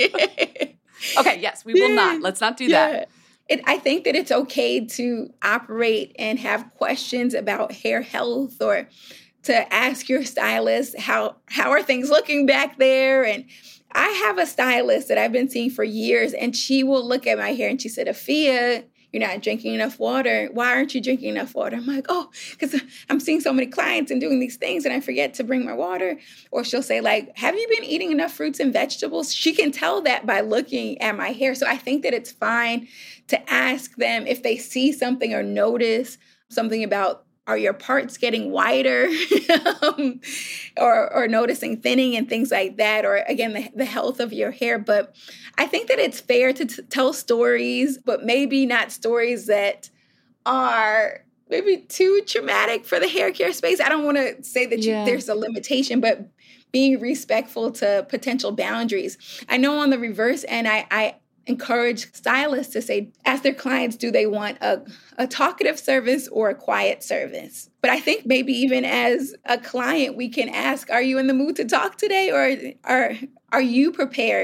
Okay, yes, we will not. Let's not do yeah. that. It, I think that it's okay to operate and have questions about hair health or to ask your stylist, how how are things looking back there? And I have a stylist that I've been seeing for years, and she will look at my hair and she said, Afia, you're not drinking enough water. Why aren't you drinking enough water? I'm like, oh, because I'm seeing so many clients and doing these things and I forget to bring my water. Or she'll say, like, have you been eating enough fruits and vegetables? She can tell that by looking at my hair. So I think that it's fine to ask them if they see something or notice something about, are your parts getting whiter um, or, or noticing thinning and things like that? Or again, the, the health of your hair. But I think that it's fair to t- tell stories, but maybe not stories that are maybe too traumatic for the hair care space. I don't want to say that you, Yeah. there's a limitation, but being respectful to potential boundaries. I know on the reverse end, I, I encourage stylists to say, ask their clients, do they want a, a talkative service or a quiet service? But I think maybe even as a client, we can ask, are you in the mood to talk today? Or are, are you prepared?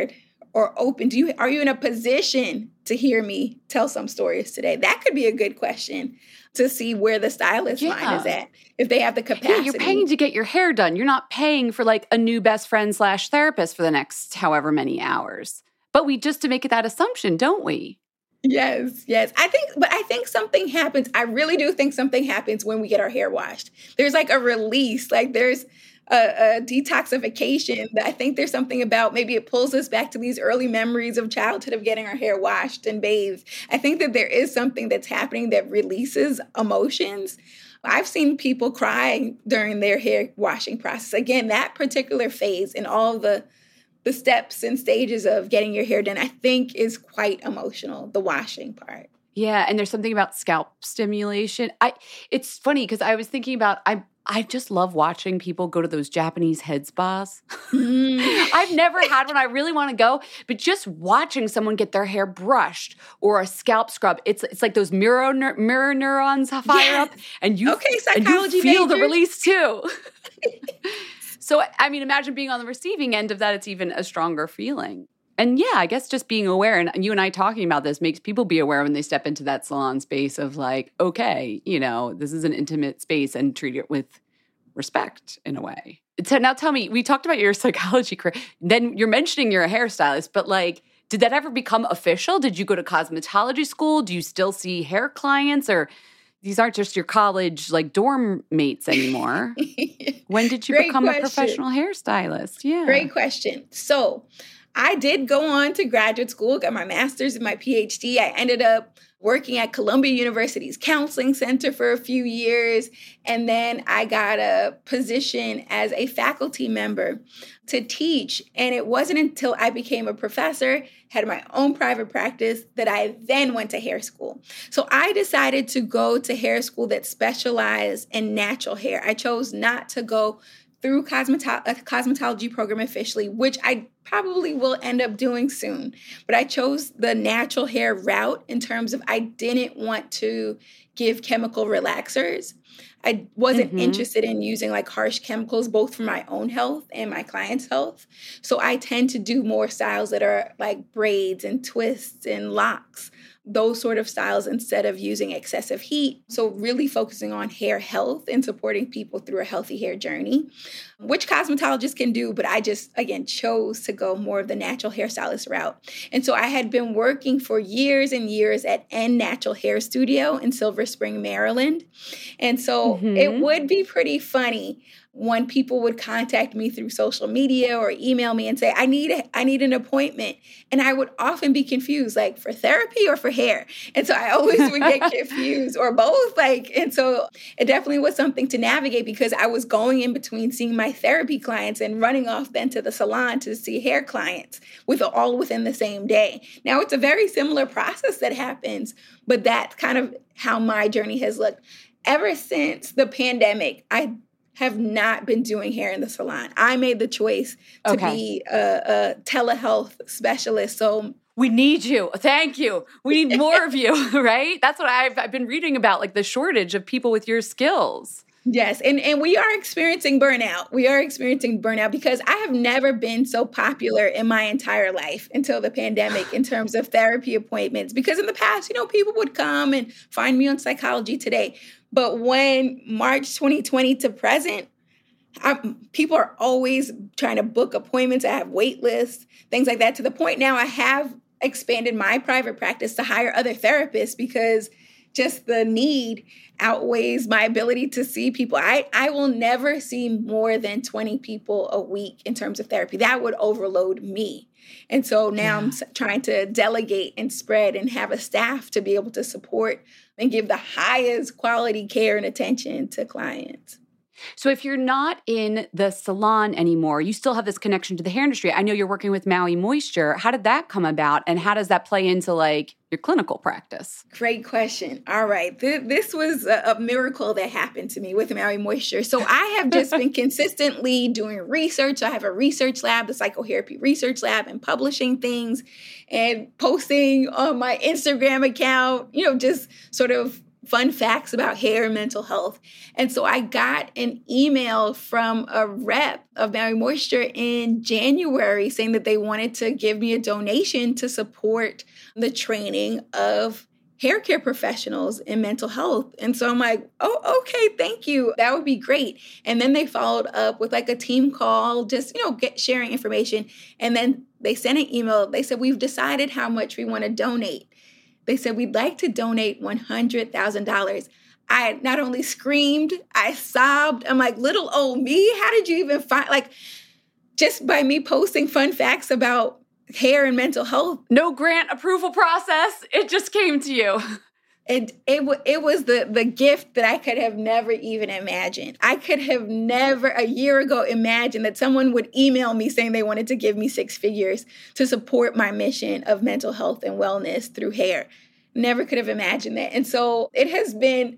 or open? Do you, are you in a position to hear me tell some stories today? That could be a good question to see where the stylist yeah. line is at, if they have the capacity. Yeah, you're paying to get your hair done. You're not paying for like a new best friend slash therapist for the next however many hours. But we just to make it that assumption, don't we? Yes, yes. I think, but I think something happens. I really do think something happens when we get our hair washed. There's like a release, like there's a, a detoxification. I think there's something about, maybe it pulls us back to these early memories of childhood of getting our hair washed and bathed. I think that there is something that's happening that releases emotions. I've seen people cry during their hair washing process. Again, that particular phase and all the the steps and stages of getting your hair done, I think is quite emotional, the washing part. Yeah, and there's something about scalp stimulation. I it's funny because I was thinking about I I just love watching people go to those Japanese head spas. Mm. I've never had one. I really want to go, but just watching someone get their hair brushed or a scalp scrub, it's it's like those mirror mirror neurons fire yes. up, and you okay, and you feel major. the release too. So, I mean, imagine being on the receiving end of that. It's even a stronger feeling. And yeah, I guess just being aware, and you and I talking about this makes people be aware when they step into that salon space of like, okay, you know, this is an intimate space and treat it with respect in a way. So now tell me, we talked about your psychology career. Then you're mentioning you're a hairstylist, but like, did that ever become official? Did you go to cosmetology school? Do you still see hair clients, or these aren't just your college, like, dorm mates anymore? When did you Great become question. a professional hairstylist? Yeah. Great question. So I did go on to graduate school, got my master's and my P H D. I ended up working at Columbia University's counseling center for a few years. And then I got a position as a faculty member to teach. And it wasn't until I became a professor, had my own private practice, that I then went to hair school. So I decided to go to hair school that specialized in natural hair. I chose not to go through cosmeto- a cosmetology program officially, which I probably will end up doing soon. But I chose the natural hair route in terms of I didn't want to give chemical relaxers. I wasn't mm-hmm. interested in using like harsh chemicals, both for my own health and my clients' health. So I tend to do more styles that are like braids and twists and locks, those sort of styles, instead of using excessive heat. So really focusing on hair health and supporting people through a healthy hair journey, which cosmetologists can do, but I just, again, chose to go more of the natural hairstylist route. And so I had been working for years and years at N Natural Hair Studio in Silver Spring, Maryland. And so mm-hmm. it would be pretty funny when people would contact me through social media or email me and say, I need a, I need an appointment. And I would often be confused, like, for therapy or for hair. And so I always would get confused, or both. Like, and so it definitely was something to navigate, because I was going in between seeing my therapy clients and running off then to the salon to see hair clients, with all within the same day. Now, it's a very similar process that happens, but that's kind of how my journey has looked. Ever since the pandemic, I have not been doing hair in the salon. I made the choice to okay. be a, a telehealth specialist. So we need you. Thank you. We need more of you, right? That's what I've, I've been reading about, like the shortage of people with your skills. Yes. And, and we are experiencing burnout. We are experiencing burnout because I have never been so popular in my entire life until the pandemic in terms of therapy appointments. Because in the past, you know, people would come and find me on Psychology Today. But when March twenty twenty to present, I, people are always trying to book appointments. I have wait lists, things like that, to the point now I have expanded my private practice to hire other therapists because just the need outweighs my ability to see people. I, I will never see more than twenty people a week in terms of therapy. That would overload me. And so now yeah. I'm trying to delegate and spread and have a staff to be able to support and give the highest quality care and attention to clients. So if you're not in the salon anymore, you still have this connection to the hair industry. I know you're working with Maui Moisture. How did that come about? And how does that play into like your clinical practice? Great question. All right. Th- this was a, a miracle that happened to me with Maui Moisture. So I have just been consistently doing research. I have a research lab, the Psychotherapy Research Lab, and publishing things and posting on my Instagram account, you know, just sort of fun facts about hair and mental health. And so I got an email from a rep of Maui Moisture in January saying that they wanted to give me a donation to support the training of hair care professionals in mental health. And so I'm like, oh, okay, thank you. That would be great. And then they followed up with like a team call, just, you know, get sharing information. And then they sent an email. They said, we've decided how much we want to donate. They said, we'd like to donate one hundred thousand dollars. I not only screamed, I sobbed. I'm like, little old me, how did you even find, like, just by me posting fun facts about hair and mental health. No grant approval process. It just came to you. And it, w- it was the, the gift that I could have never even imagined. I could have never a year ago imagined that someone would email me saying they wanted to give me six figures to support my mission of mental health and wellness through hair. Never could have imagined that. And so it has been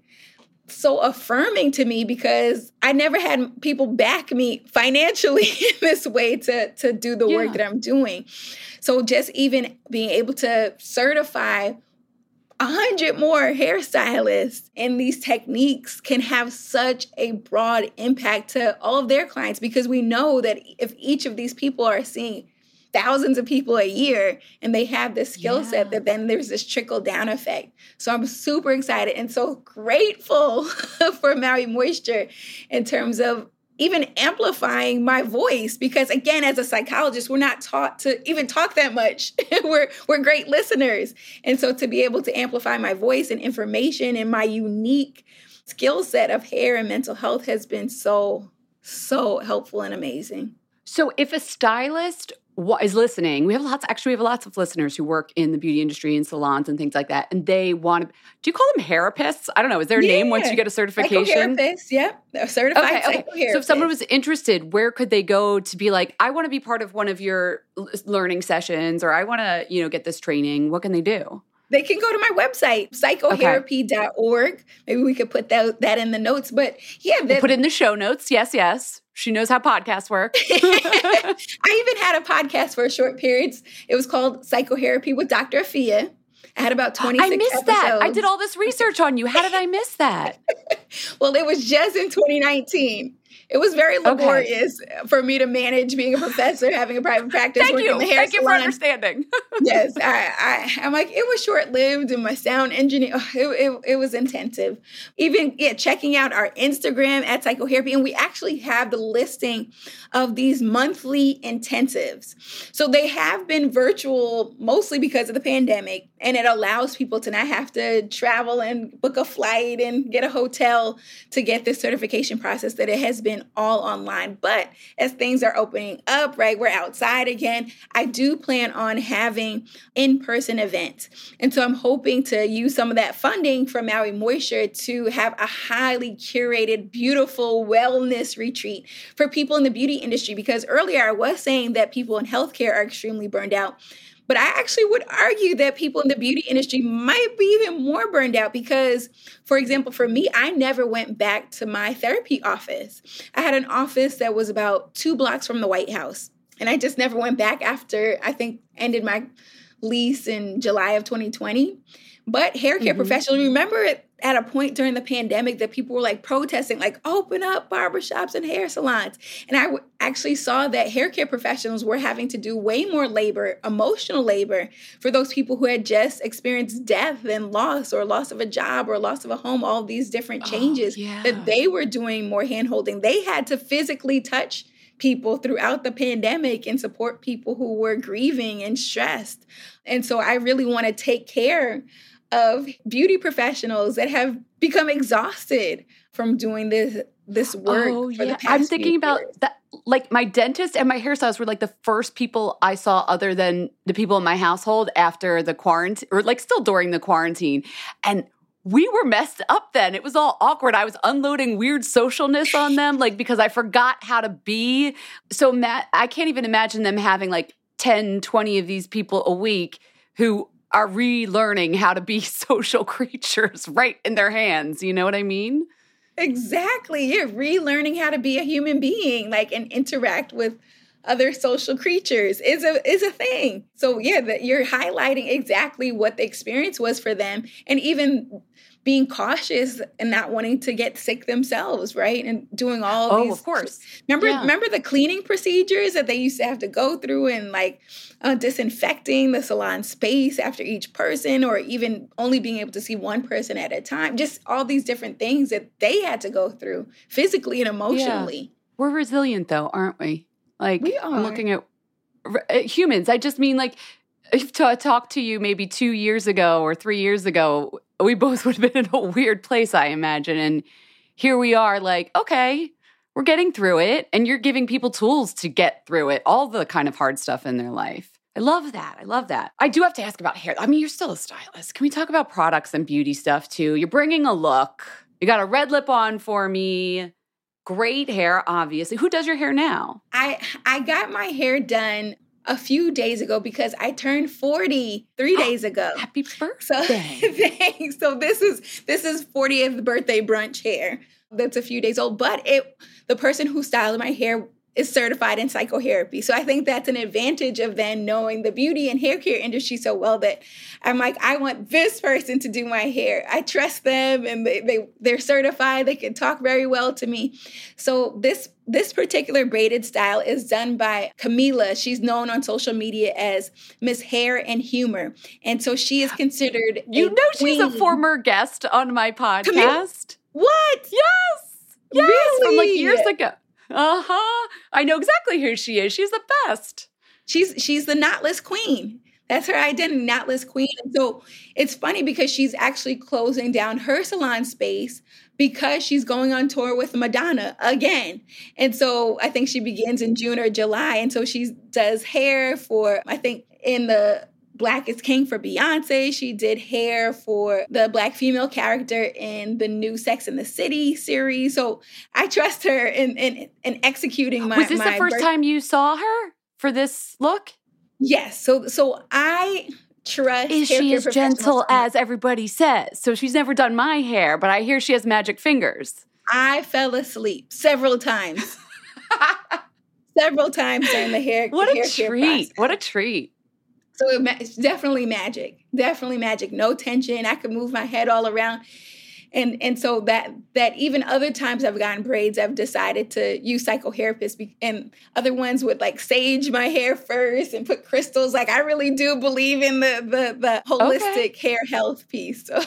so affirming to me because I never had people back me financially in this way to, to do the yeah. work that I'm doing. So just even being able to certify a hundred more hairstylists in these techniques can have such a broad impact to all of their clients, because we know that if each of these people are seeing thousands of people a year and they have this skill yeah. set, that then there's this trickle down effect. So I'm super excited and so grateful for Maui Moisture in terms of even amplifying my voice, because again, as a psychologist, we're not taught to even talk that much. we're we're great listeners. And so to be able to amplify my voice and information and my unique skill set of hair and mental health has been so, so helpful and amazing. So if a stylist is listening, we have lots, actually we have lots of listeners who work in the beauty industry and salons and things like that. And they want to, do you call them hairpists? I don't know. Is there a yeah. name once you get a certification? Psychotherapists, yeah. A certified okay, okay. So if someone was interested, where could they go to be like, I want to be part of one of your learning sessions, or I want to, you know, get this training? What can they do? They can go to my website, psychotherapy dot org. Okay. Maybe we could put that, that in the notes. But yeah. We'll put it in the show notes. Yes, yes. She knows how podcasts work. I even had a podcast for a short period. It was called Psychotherapy with Doctor Afia. I had about twenty-six I missed episodes. that. I did all this research on you. How did I miss that? Well, it was just in twenty nineteen. It was very laborious okay. for me to manage being a professor, having a private practice, Thank working you. in the hair Thank salon. you for understanding. Yes, I, I, I'm like, it was short-lived, and my sound engineer, oh, it, it, it was intensive. Even yeah, checking out our Instagram at Psychotherapy, and we actually have the listing of these monthly intensives. So they have been virtual mostly because of the pandemic, and it allows people to not have to travel and book a flight and get a hotel to get this certification process, that it has been all online. But as things are opening up, right, we're outside again, I do plan on having in-person events. And so I'm hoping to use some of that funding from Maui Moisture to have a highly curated, beautiful wellness retreat for people in the beauty industry. Because earlier I was saying that people in healthcare are extremely burned out. But I actually would argue that people in the beauty industry might be even more burned out because, for example, for me, I never went back to my therapy office. I had an office that was about two blocks from the White House. And I just never went back after, I think, ended my lease in July of twenty twenty. But hair care mm-hmm. professionals, remember at a point during the pandemic that people were like protesting, like open up barbershops and hair salons. And I w- actually saw that hair care professionals were having to do way more labor, emotional labor, for those people who had just experienced death and loss, or loss of a job or loss of a home, all these different changes, oh, yeah. that they were doing more hand-holding. They had to physically touch people throughout the pandemic and support people who were grieving and stressed. And so I really want to take care of beauty professionals that have become exhausted from doing this this work oh, for yeah. the past I'm thinking about years. that. Like my dentist and my hairstylists were like the first people I saw other than the people in my household after the quarantine, or like still during the quarantine. And we were messed up then. It was all awkward. I was unloading weird socialness on them, like because I forgot how to be. So Matt, I can't even imagine them having like ten, twenty of these people a week who are relearning how to be social creatures right in their hands. You know what I mean? Exactly. You're relearning how to be a human being, like, and interact with other social creatures is a is a thing. So yeah, that you're highlighting exactly what the experience was for them. And even being cautious and not wanting to get sick themselves, right? And doing all oh, these. Of course. Remember, yeah. remember the cleaning procedures that they used to have to go through, and like uh, disinfecting the salon space after each person, or even only being able to see one person at a time. Just all these different things that they had to go through physically and emotionally. Yeah. We're resilient though, aren't we? Like we are. I'm looking at uh, humans. I just mean like if I talked to you maybe two years ago or three years ago, we both would have been in a weird place, I imagine. And here we are like, okay, we're getting through it. And you're giving people tools to get through it, all the kind of hard stuff in their life. I love that. I love that. I do have to ask about hair. I mean, you're still a stylist. Can we talk about products and beauty stuff too? You're bringing a look. You got a red lip on for me. Great hair, obviously. Who does your hair now? I I got my hair done a few days ago because I turned forty three days ago. Happy birthday. So thanks. So this is this is fortieth birthday brunch hair. That's a few days old. But it the person who styled my hair is certified in psychotherapy. So I think that's an advantage of then knowing the beauty and hair care industry so well that I'm like, I want this person to do my hair. I trust them, and they, they, they're certified. They can talk very well to me. So this this particular braided style is done by Camila. She's known on social media as Miss Hair and Humor. And so she is considered You a know she's a queen. former guest on my podcast. Camila? What? Yes. Yes. Really? From like years ago. Uh-huh. I know exactly who she is. She's the best. She's she's the knotless queen. That's her identity, knotless queen. And so it's funny because she's actually closing down her salon space because she's going on tour with Madonna again. And so I think she begins in June or July. And so she does hair for, I think, in the Black is King for Beyonce. She did hair for the Black female character in the new Sex and the City series. So I trust her in in, in executing my. Was this my the first birth- time you saw her for this look? Yes. So so I trust. Is hair she care as professionals gentle so much. as everybody says? So she's never done my hair, but I hear she has magic fingers. I fell asleep several times. several times during the hair. What hair a care treat! process. What a treat! So it, ma- it's definitely magic. Definitely magic. No tension. I could move my head all around. And and so that that even other times I've gotten braids, I've decided to use psychotherapists, be- and other ones would like sage my hair first and put crystals. Like I really do believe in the the, the holistic Okay. hair health piece. So.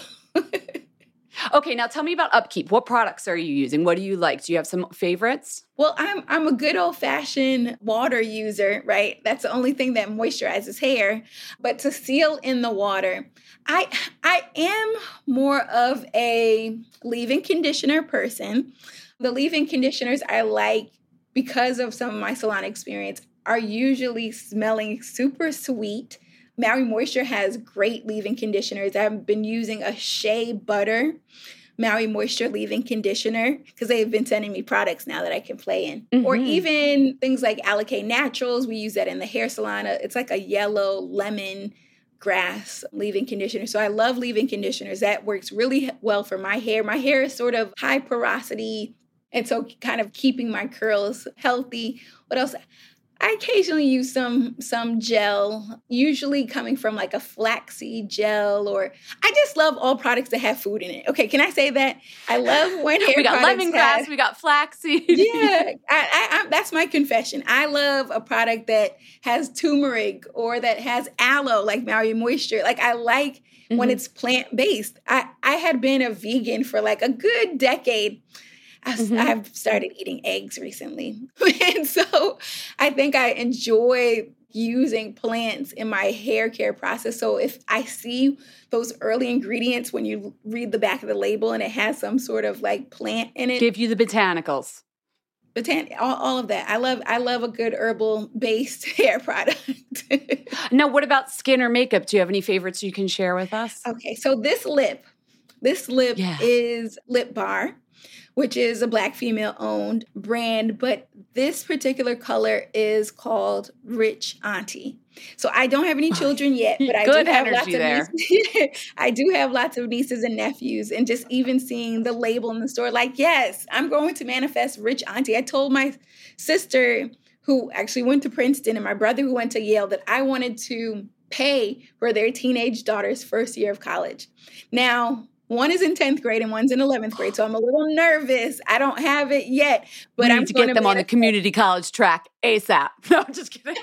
Okay, now tell me about upkeep. What products are you using? What do you like? Do you have some favorites? Well, I'm I'm a good old-fashioned water user, right? That's the only thing that moisturizes hair. But to seal in the water, I I am more of a leave-in conditioner person. The leave-in conditioners I like, because of some of my salon experience, are usually smelling super sweet. Maui Moisture has great leave-in conditioners. I've been using a Shea Butter Maui Moisture leave-in conditioner because they've been sending me products now that I can play in. Mm-hmm. Or even things like Alikay Naturals. We use that in the hair salon. It's like a yellow lemon grass leave-in conditioner. So I love leave-in conditioners. That works really well for my hair. My hair is sort of high porosity, and so kind of keeping my curls healthy. What else? I occasionally use some some gel, usually coming from like a flaxseed gel, or I just love all products that have food in it. Okay, can I say that? I love when hair We got products lemongrass, have- we got flaxseed. yeah, I, I, I, that's my confession. I love a product that has turmeric or that has aloe, like Maui Moisture. Like I like mm-hmm. when it's plant-based. I, I had been a vegan for like a good decade. I've, mm-hmm. I've started eating eggs recently. And so I think I enjoy using plants in my hair care process. So if I see those early ingredients when you read the back of the label and it has some sort of like plant in it. Give you the botanicals. Botan- all, all of that. I love I love a good herbal based hair product. Now, what about skin or makeup? Do you have any favorites you can share with us? Okay, so this lip, this lip yeah. is Lip Bar, which is a Black female-owned brand, but this particular color is called Rich Auntie. So I don't have any children yet, but I Good do have energy lots of there. nieces. I do have lots of nieces and nephews, and just even seeing the label in the store, like, yes, I'm going to manifest Rich Auntie. I told my sister, who actually went to Princeton, and my brother who went to Yale, that I wanted to pay for their teenage daughter's first year of college. Now, One is in tenth grade and one's in eleventh grade. So I'm a little nervous. I don't have it yet, but we need I'm to get them on the community college track ASAP. No, I'm just kidding.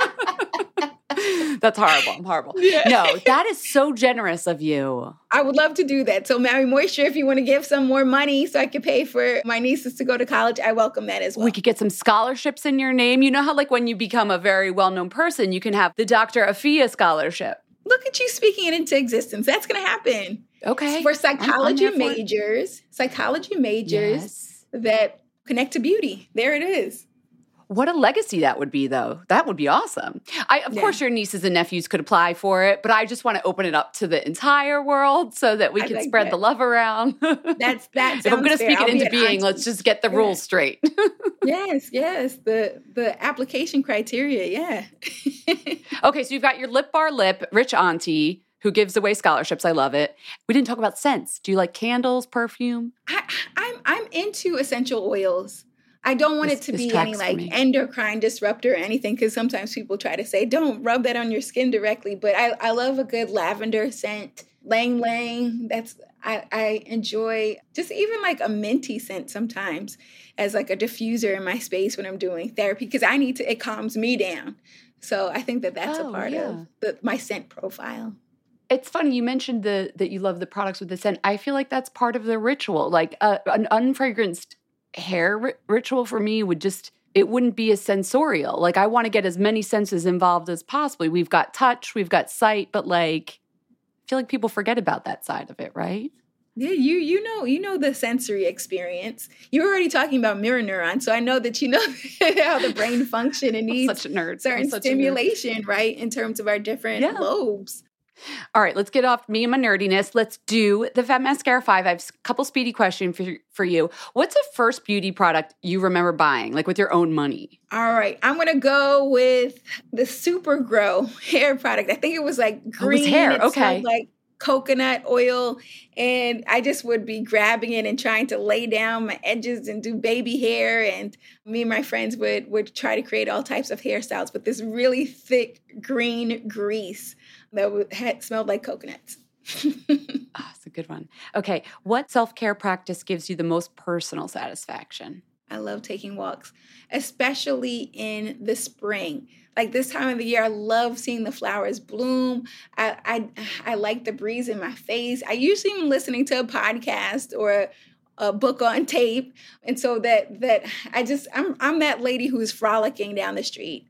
That's horrible. I'm horrible. Yeah. No, that is so generous of you. I would love to do that. So Maui Moisture, if you want to give some more money so I could pay for my nieces to go to college, I welcome that as well. We could get some scholarships in your name. You know how like when you become a very well-known person, you can have the Doctor Afia scholarship. Look at you speaking it into existence. That's going to happen. Okay. For psychology majors, psychology majors yes. that connect to beauty. There it is. What a legacy that would be, though. That would be awesome. I, of yeah. course, your nieces and nephews could apply for it, but I just want to open it up to the entire world so that we I can like spread that. the love around. That's that. If I'm going to speak I'll it into be being, let's just get the yeah. rules straight. yes, yes. The the application criteria, yeah. Okay, so you've got your Lip Bar Lip, rich auntie, who gives away scholarships. I love it. We didn't talk about scents. Do you like candles, perfume? I, I'm I'm into essential oils. I don't want this, it to be any like endocrine disruptor or anything because sometimes people try to say, don't rub that on your skin directly. But I, I love a good lavender scent. Lang Lang, that's I, I enjoy just even like a minty scent sometimes as like a diffuser in my space when I'm doing therapy because I need to, it calms me down. So I think that that's oh, a part yeah. of the, my scent profile. It's funny, you mentioned the that you love the products with the scent. I feel like that's part of the ritual. Like uh, an unfragranced hair ri- ritual for me would just, it wouldn't be as sensorial. Like I want to get as many senses involved as possible. We've got touch, we've got sight, but like, I feel like people forget about that side of it, right? Yeah, you you know you know the sensory experience. You were already talking about mirror neurons, so I know that you know how the brain function and needs such a nerd. certain stimulation, right, in terms of our different yeah. lobes. All right, let's get off me and my nerdiness. Let's do the Fat Mascara five. I have a couple speedy questions for, for you. What's the first beauty product you remember buying, like with your own money? All right, I'm going to go with the Super Grow hair product. I think it was like green. Oh, it was hair, it okay. like coconut oil, and I just would be grabbing it and trying to lay down my edges and do baby hair, and me and my friends would, would try to create all types of hairstyles with this really thick green grease that had smelled like coconuts. Oh, it's a good one. Okay, what self-care practice gives you the most personal satisfaction? I love taking walks, especially in the spring. Like this time of the year, I love seeing the flowers bloom. I I, I like the breeze in my face. I usually am listening to a podcast or a, a book on tape, and so that that I just I'm I'm that lady who's frolicking down the street.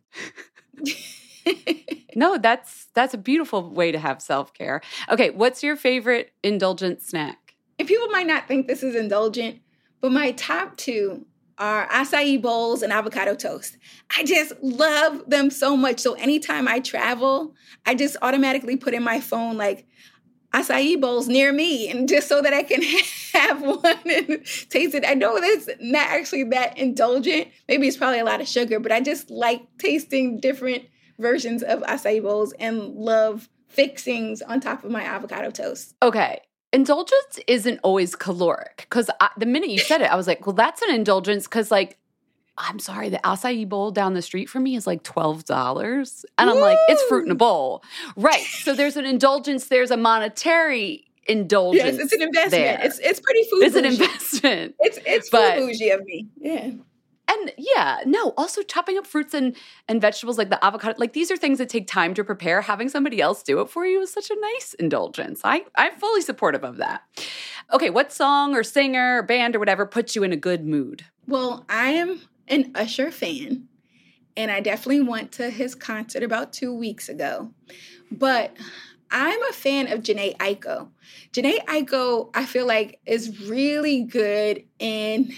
No, that's that's a beautiful way to have self-care. Okay, what's your favorite indulgent snack? And people might not think this is indulgent, but my top two are acai bowls and avocado toast. I just love them so much. So anytime I travel, I just automatically put in my phone like acai bowls near me, and just so that I can have one and taste it. I know that's not actually that indulgent. Maybe it's probably a lot of sugar, but I just like tasting different versions of acai bowls and love fixings on top of my avocado toast. Okay. Indulgence isn't always caloric, because the minute you said it, I was like, well, that's an indulgence because, like, I'm sorry, the acai bowl down the street for me is like twelve dollars. And I'm Woo! like, it's fruit in a bowl. Right. So there's an indulgence. There's a monetary indulgence. Yes, it's an investment. There. It's it's pretty food It's bougie. an investment. It's it's but, food bougie of me. Yeah. And yeah, no, also chopping up fruits and, and vegetables like the avocado, like these are things that take time to prepare. Having somebody else do it for you is such a nice indulgence. I, I'm fully supportive of that. Okay, what song or singer or band or whatever puts you in a good mood? Well, I am an Usher fan, and I definitely went to his concert about two weeks ago. But I'm a fan of Jhené Aiko. Jhené Aiko, I feel like, is really good in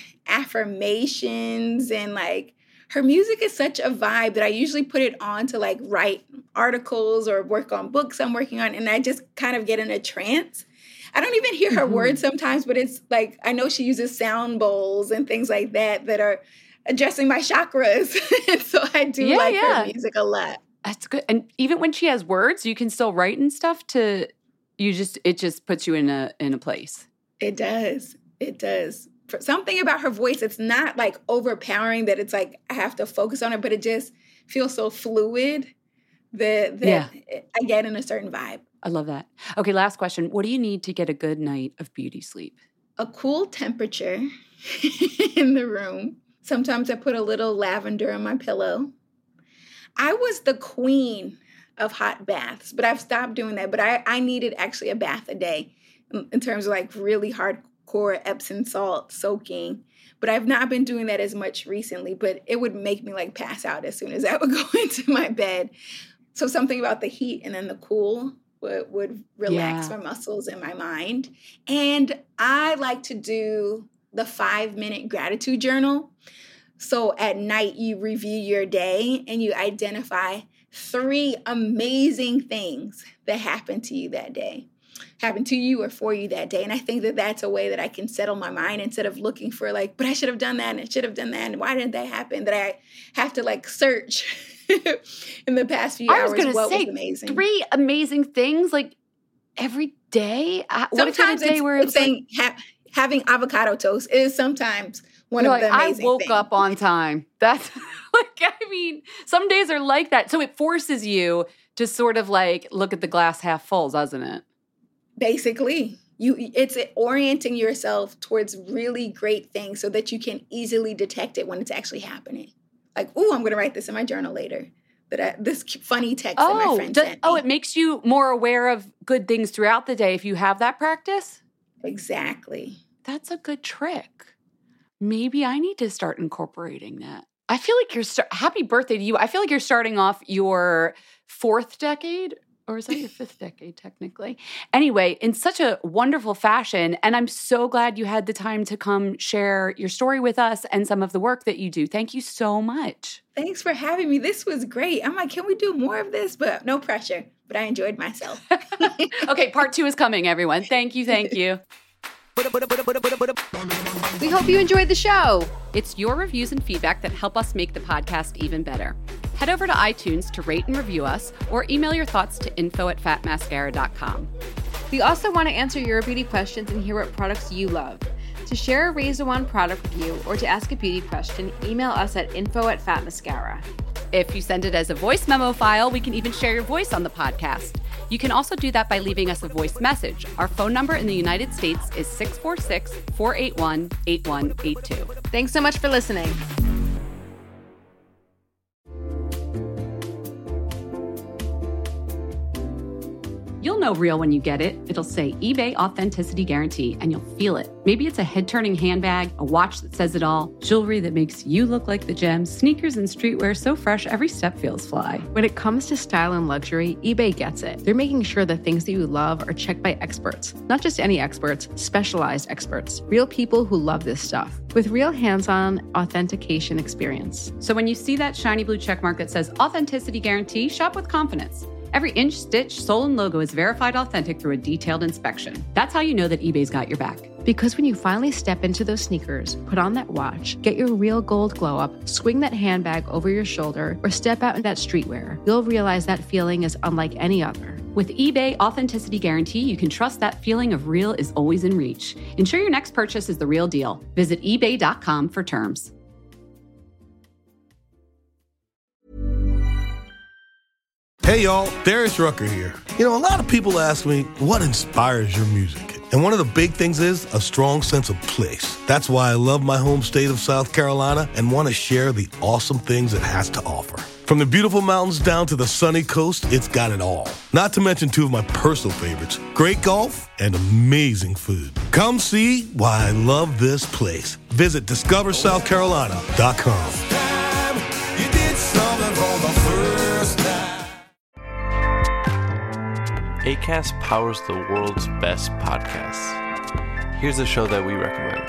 affirmations, and like her music is such a vibe that I usually put it on to like write articles or work on books I'm working on, and I just kind of get in a trance. I don't even hear her mm-hmm. words sometimes, but it's like I know she uses sound bowls and things like that that are addressing my chakras. And so I do yeah, like yeah. her music a lot. That's good. And even when she has words, you can still write and stuff to you just it just puts you in a in a place. It does. It does. For something about her voice, it's not like overpowering that it's like I have to focus on it, but it just feels so fluid that, that Yeah. I get in a certain vibe. I love that. Okay, last question. What do you need to get a good night of beauty sleep? A cool temperature in the room. Sometimes I put a little lavender on my pillow. I was the queen of hot baths, but I've stopped doing that. But I, I needed actually a bath a day in, in terms of like really hardcore Epsom salt soaking. But I've not been doing that as much recently, but it would make me like pass out as soon as I would go into my bed. So something about the heat and then the cool would, would relax Yeah. my muscles and my mind. And I like to do the five minute gratitude journal. So at night, you review your day and you identify three amazing things that happened to you that day, happened to you or for you that day. And I think that that's a way that I can settle my mind instead of looking for like, but I should have done that and I should have done that. And why didn't that happen? That I have to like search in the past few I hours was going to what say was amazing. three amazing things like every day. Uh, What if Sometimes it's a day it's, where it's it's like, saying ha- having avocado toast is sometimes one you're of like, the I amazing woke things. up on time. That's like, I mean, some days are like that. So it forces you to sort of like look at the glass half full, doesn't it? Basically, you it's orienting yourself towards really great things so that you can easily detect it when it's actually happening. Like, ooh, I'm going to write this in my journal later. That I, this funny text that my Oh, friend does- sent me. oh, it makes you more aware of good things throughout the day if you have that practice? Exactly. That's a good trick. Maybe I need to start incorporating that. I feel like you're start- happy birthday to you. I feel like you're starting off your fourth decade, or is that your fifth decade technically? Anyway, in such a wonderful fashion, and I'm so glad you had the time to come share your story with us and some of the work that you do. Thank you so much. Thanks for having me. This was great. I'm like, can we do more of this? But no pressure. But I enjoyed myself. Okay, part two is coming, everyone. Thank you, thank you. We hope you enjoyed the show. It's your reviews and feedback that help us make the podcast even better. Head over to iTunes to rate and review us, or email your thoughts to info at fat mascara dot com. We also want to answer your beauty questions and hear what products you love. To share a Razor One product review or to ask a beauty question, email us at info at fat mascara. If you send it as a voice memo file, we can even share your voice on the podcast. You can also do that by leaving us a voice message. Our phone number in the United States is six four six, four eight one, eight one eight two. Thanks so much for listening. You'll know real when you get it. It'll say eBay Authenticity Guarantee, and you'll feel it. Maybe it's a head-turning handbag, a watch that says it all, jewelry that makes you look like the gems, sneakers and streetwear so fresh every step feels fly. When it comes to style and luxury, eBay gets it. They're making sure the things that you love are checked by experts. Not just any experts, specialized experts. Real people who love this stuff. With real hands-on authentication experience. So when you see that shiny blue checkmark that says Authenticity Guarantee, shop with confidence. Every inch, stitch, sole, and logo is verified authentic through a detailed inspection. That's how you know that eBay's got your back. Because when you finally step into those sneakers, put on that watch, get your real gold glow up, swing that handbag over your shoulder, or step out in that streetwear, you'll realize that feeling is unlike any other. With eBay Authenticity Guarantee, you can trust that feeling of real is always in reach. Ensure your next purchase is the real deal. Visit ebay dot com for terms. Hey y'all, Darius Rucker here. You know, a lot of people ask me, what inspires your music? And one of the big things is a strong sense of place. That's why I love my home state of South Carolina and want to share the awesome things it has to offer. From the beautiful mountains down to the sunny coast, it's got it all. Not to mention two of my personal favorites, great golf and amazing food. Come see why I love this place. Visit discover south carolina dot com. Acast powers the world's best podcasts. Here's a show that we recommend.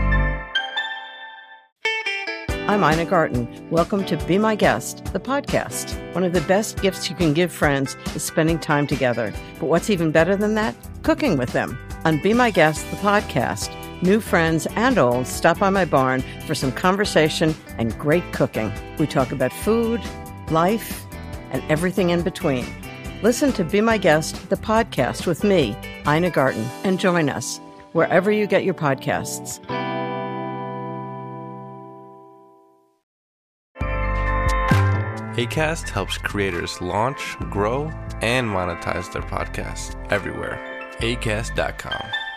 I'm Ina Garten. Welcome to Be My Guest, the podcast. One of the best gifts you can give friends is spending time together. But what's even better than that? Cooking with them. On Be My Guest, the podcast, new friends and old stop by my barn for some conversation and great cooking. We talk about food, life, and everything in between. Listen to Be My Guest, the podcast with me, Ina Garten, and join us wherever you get your podcasts. Acast helps creators launch, grow, and monetize their podcasts everywhere. acast dot com.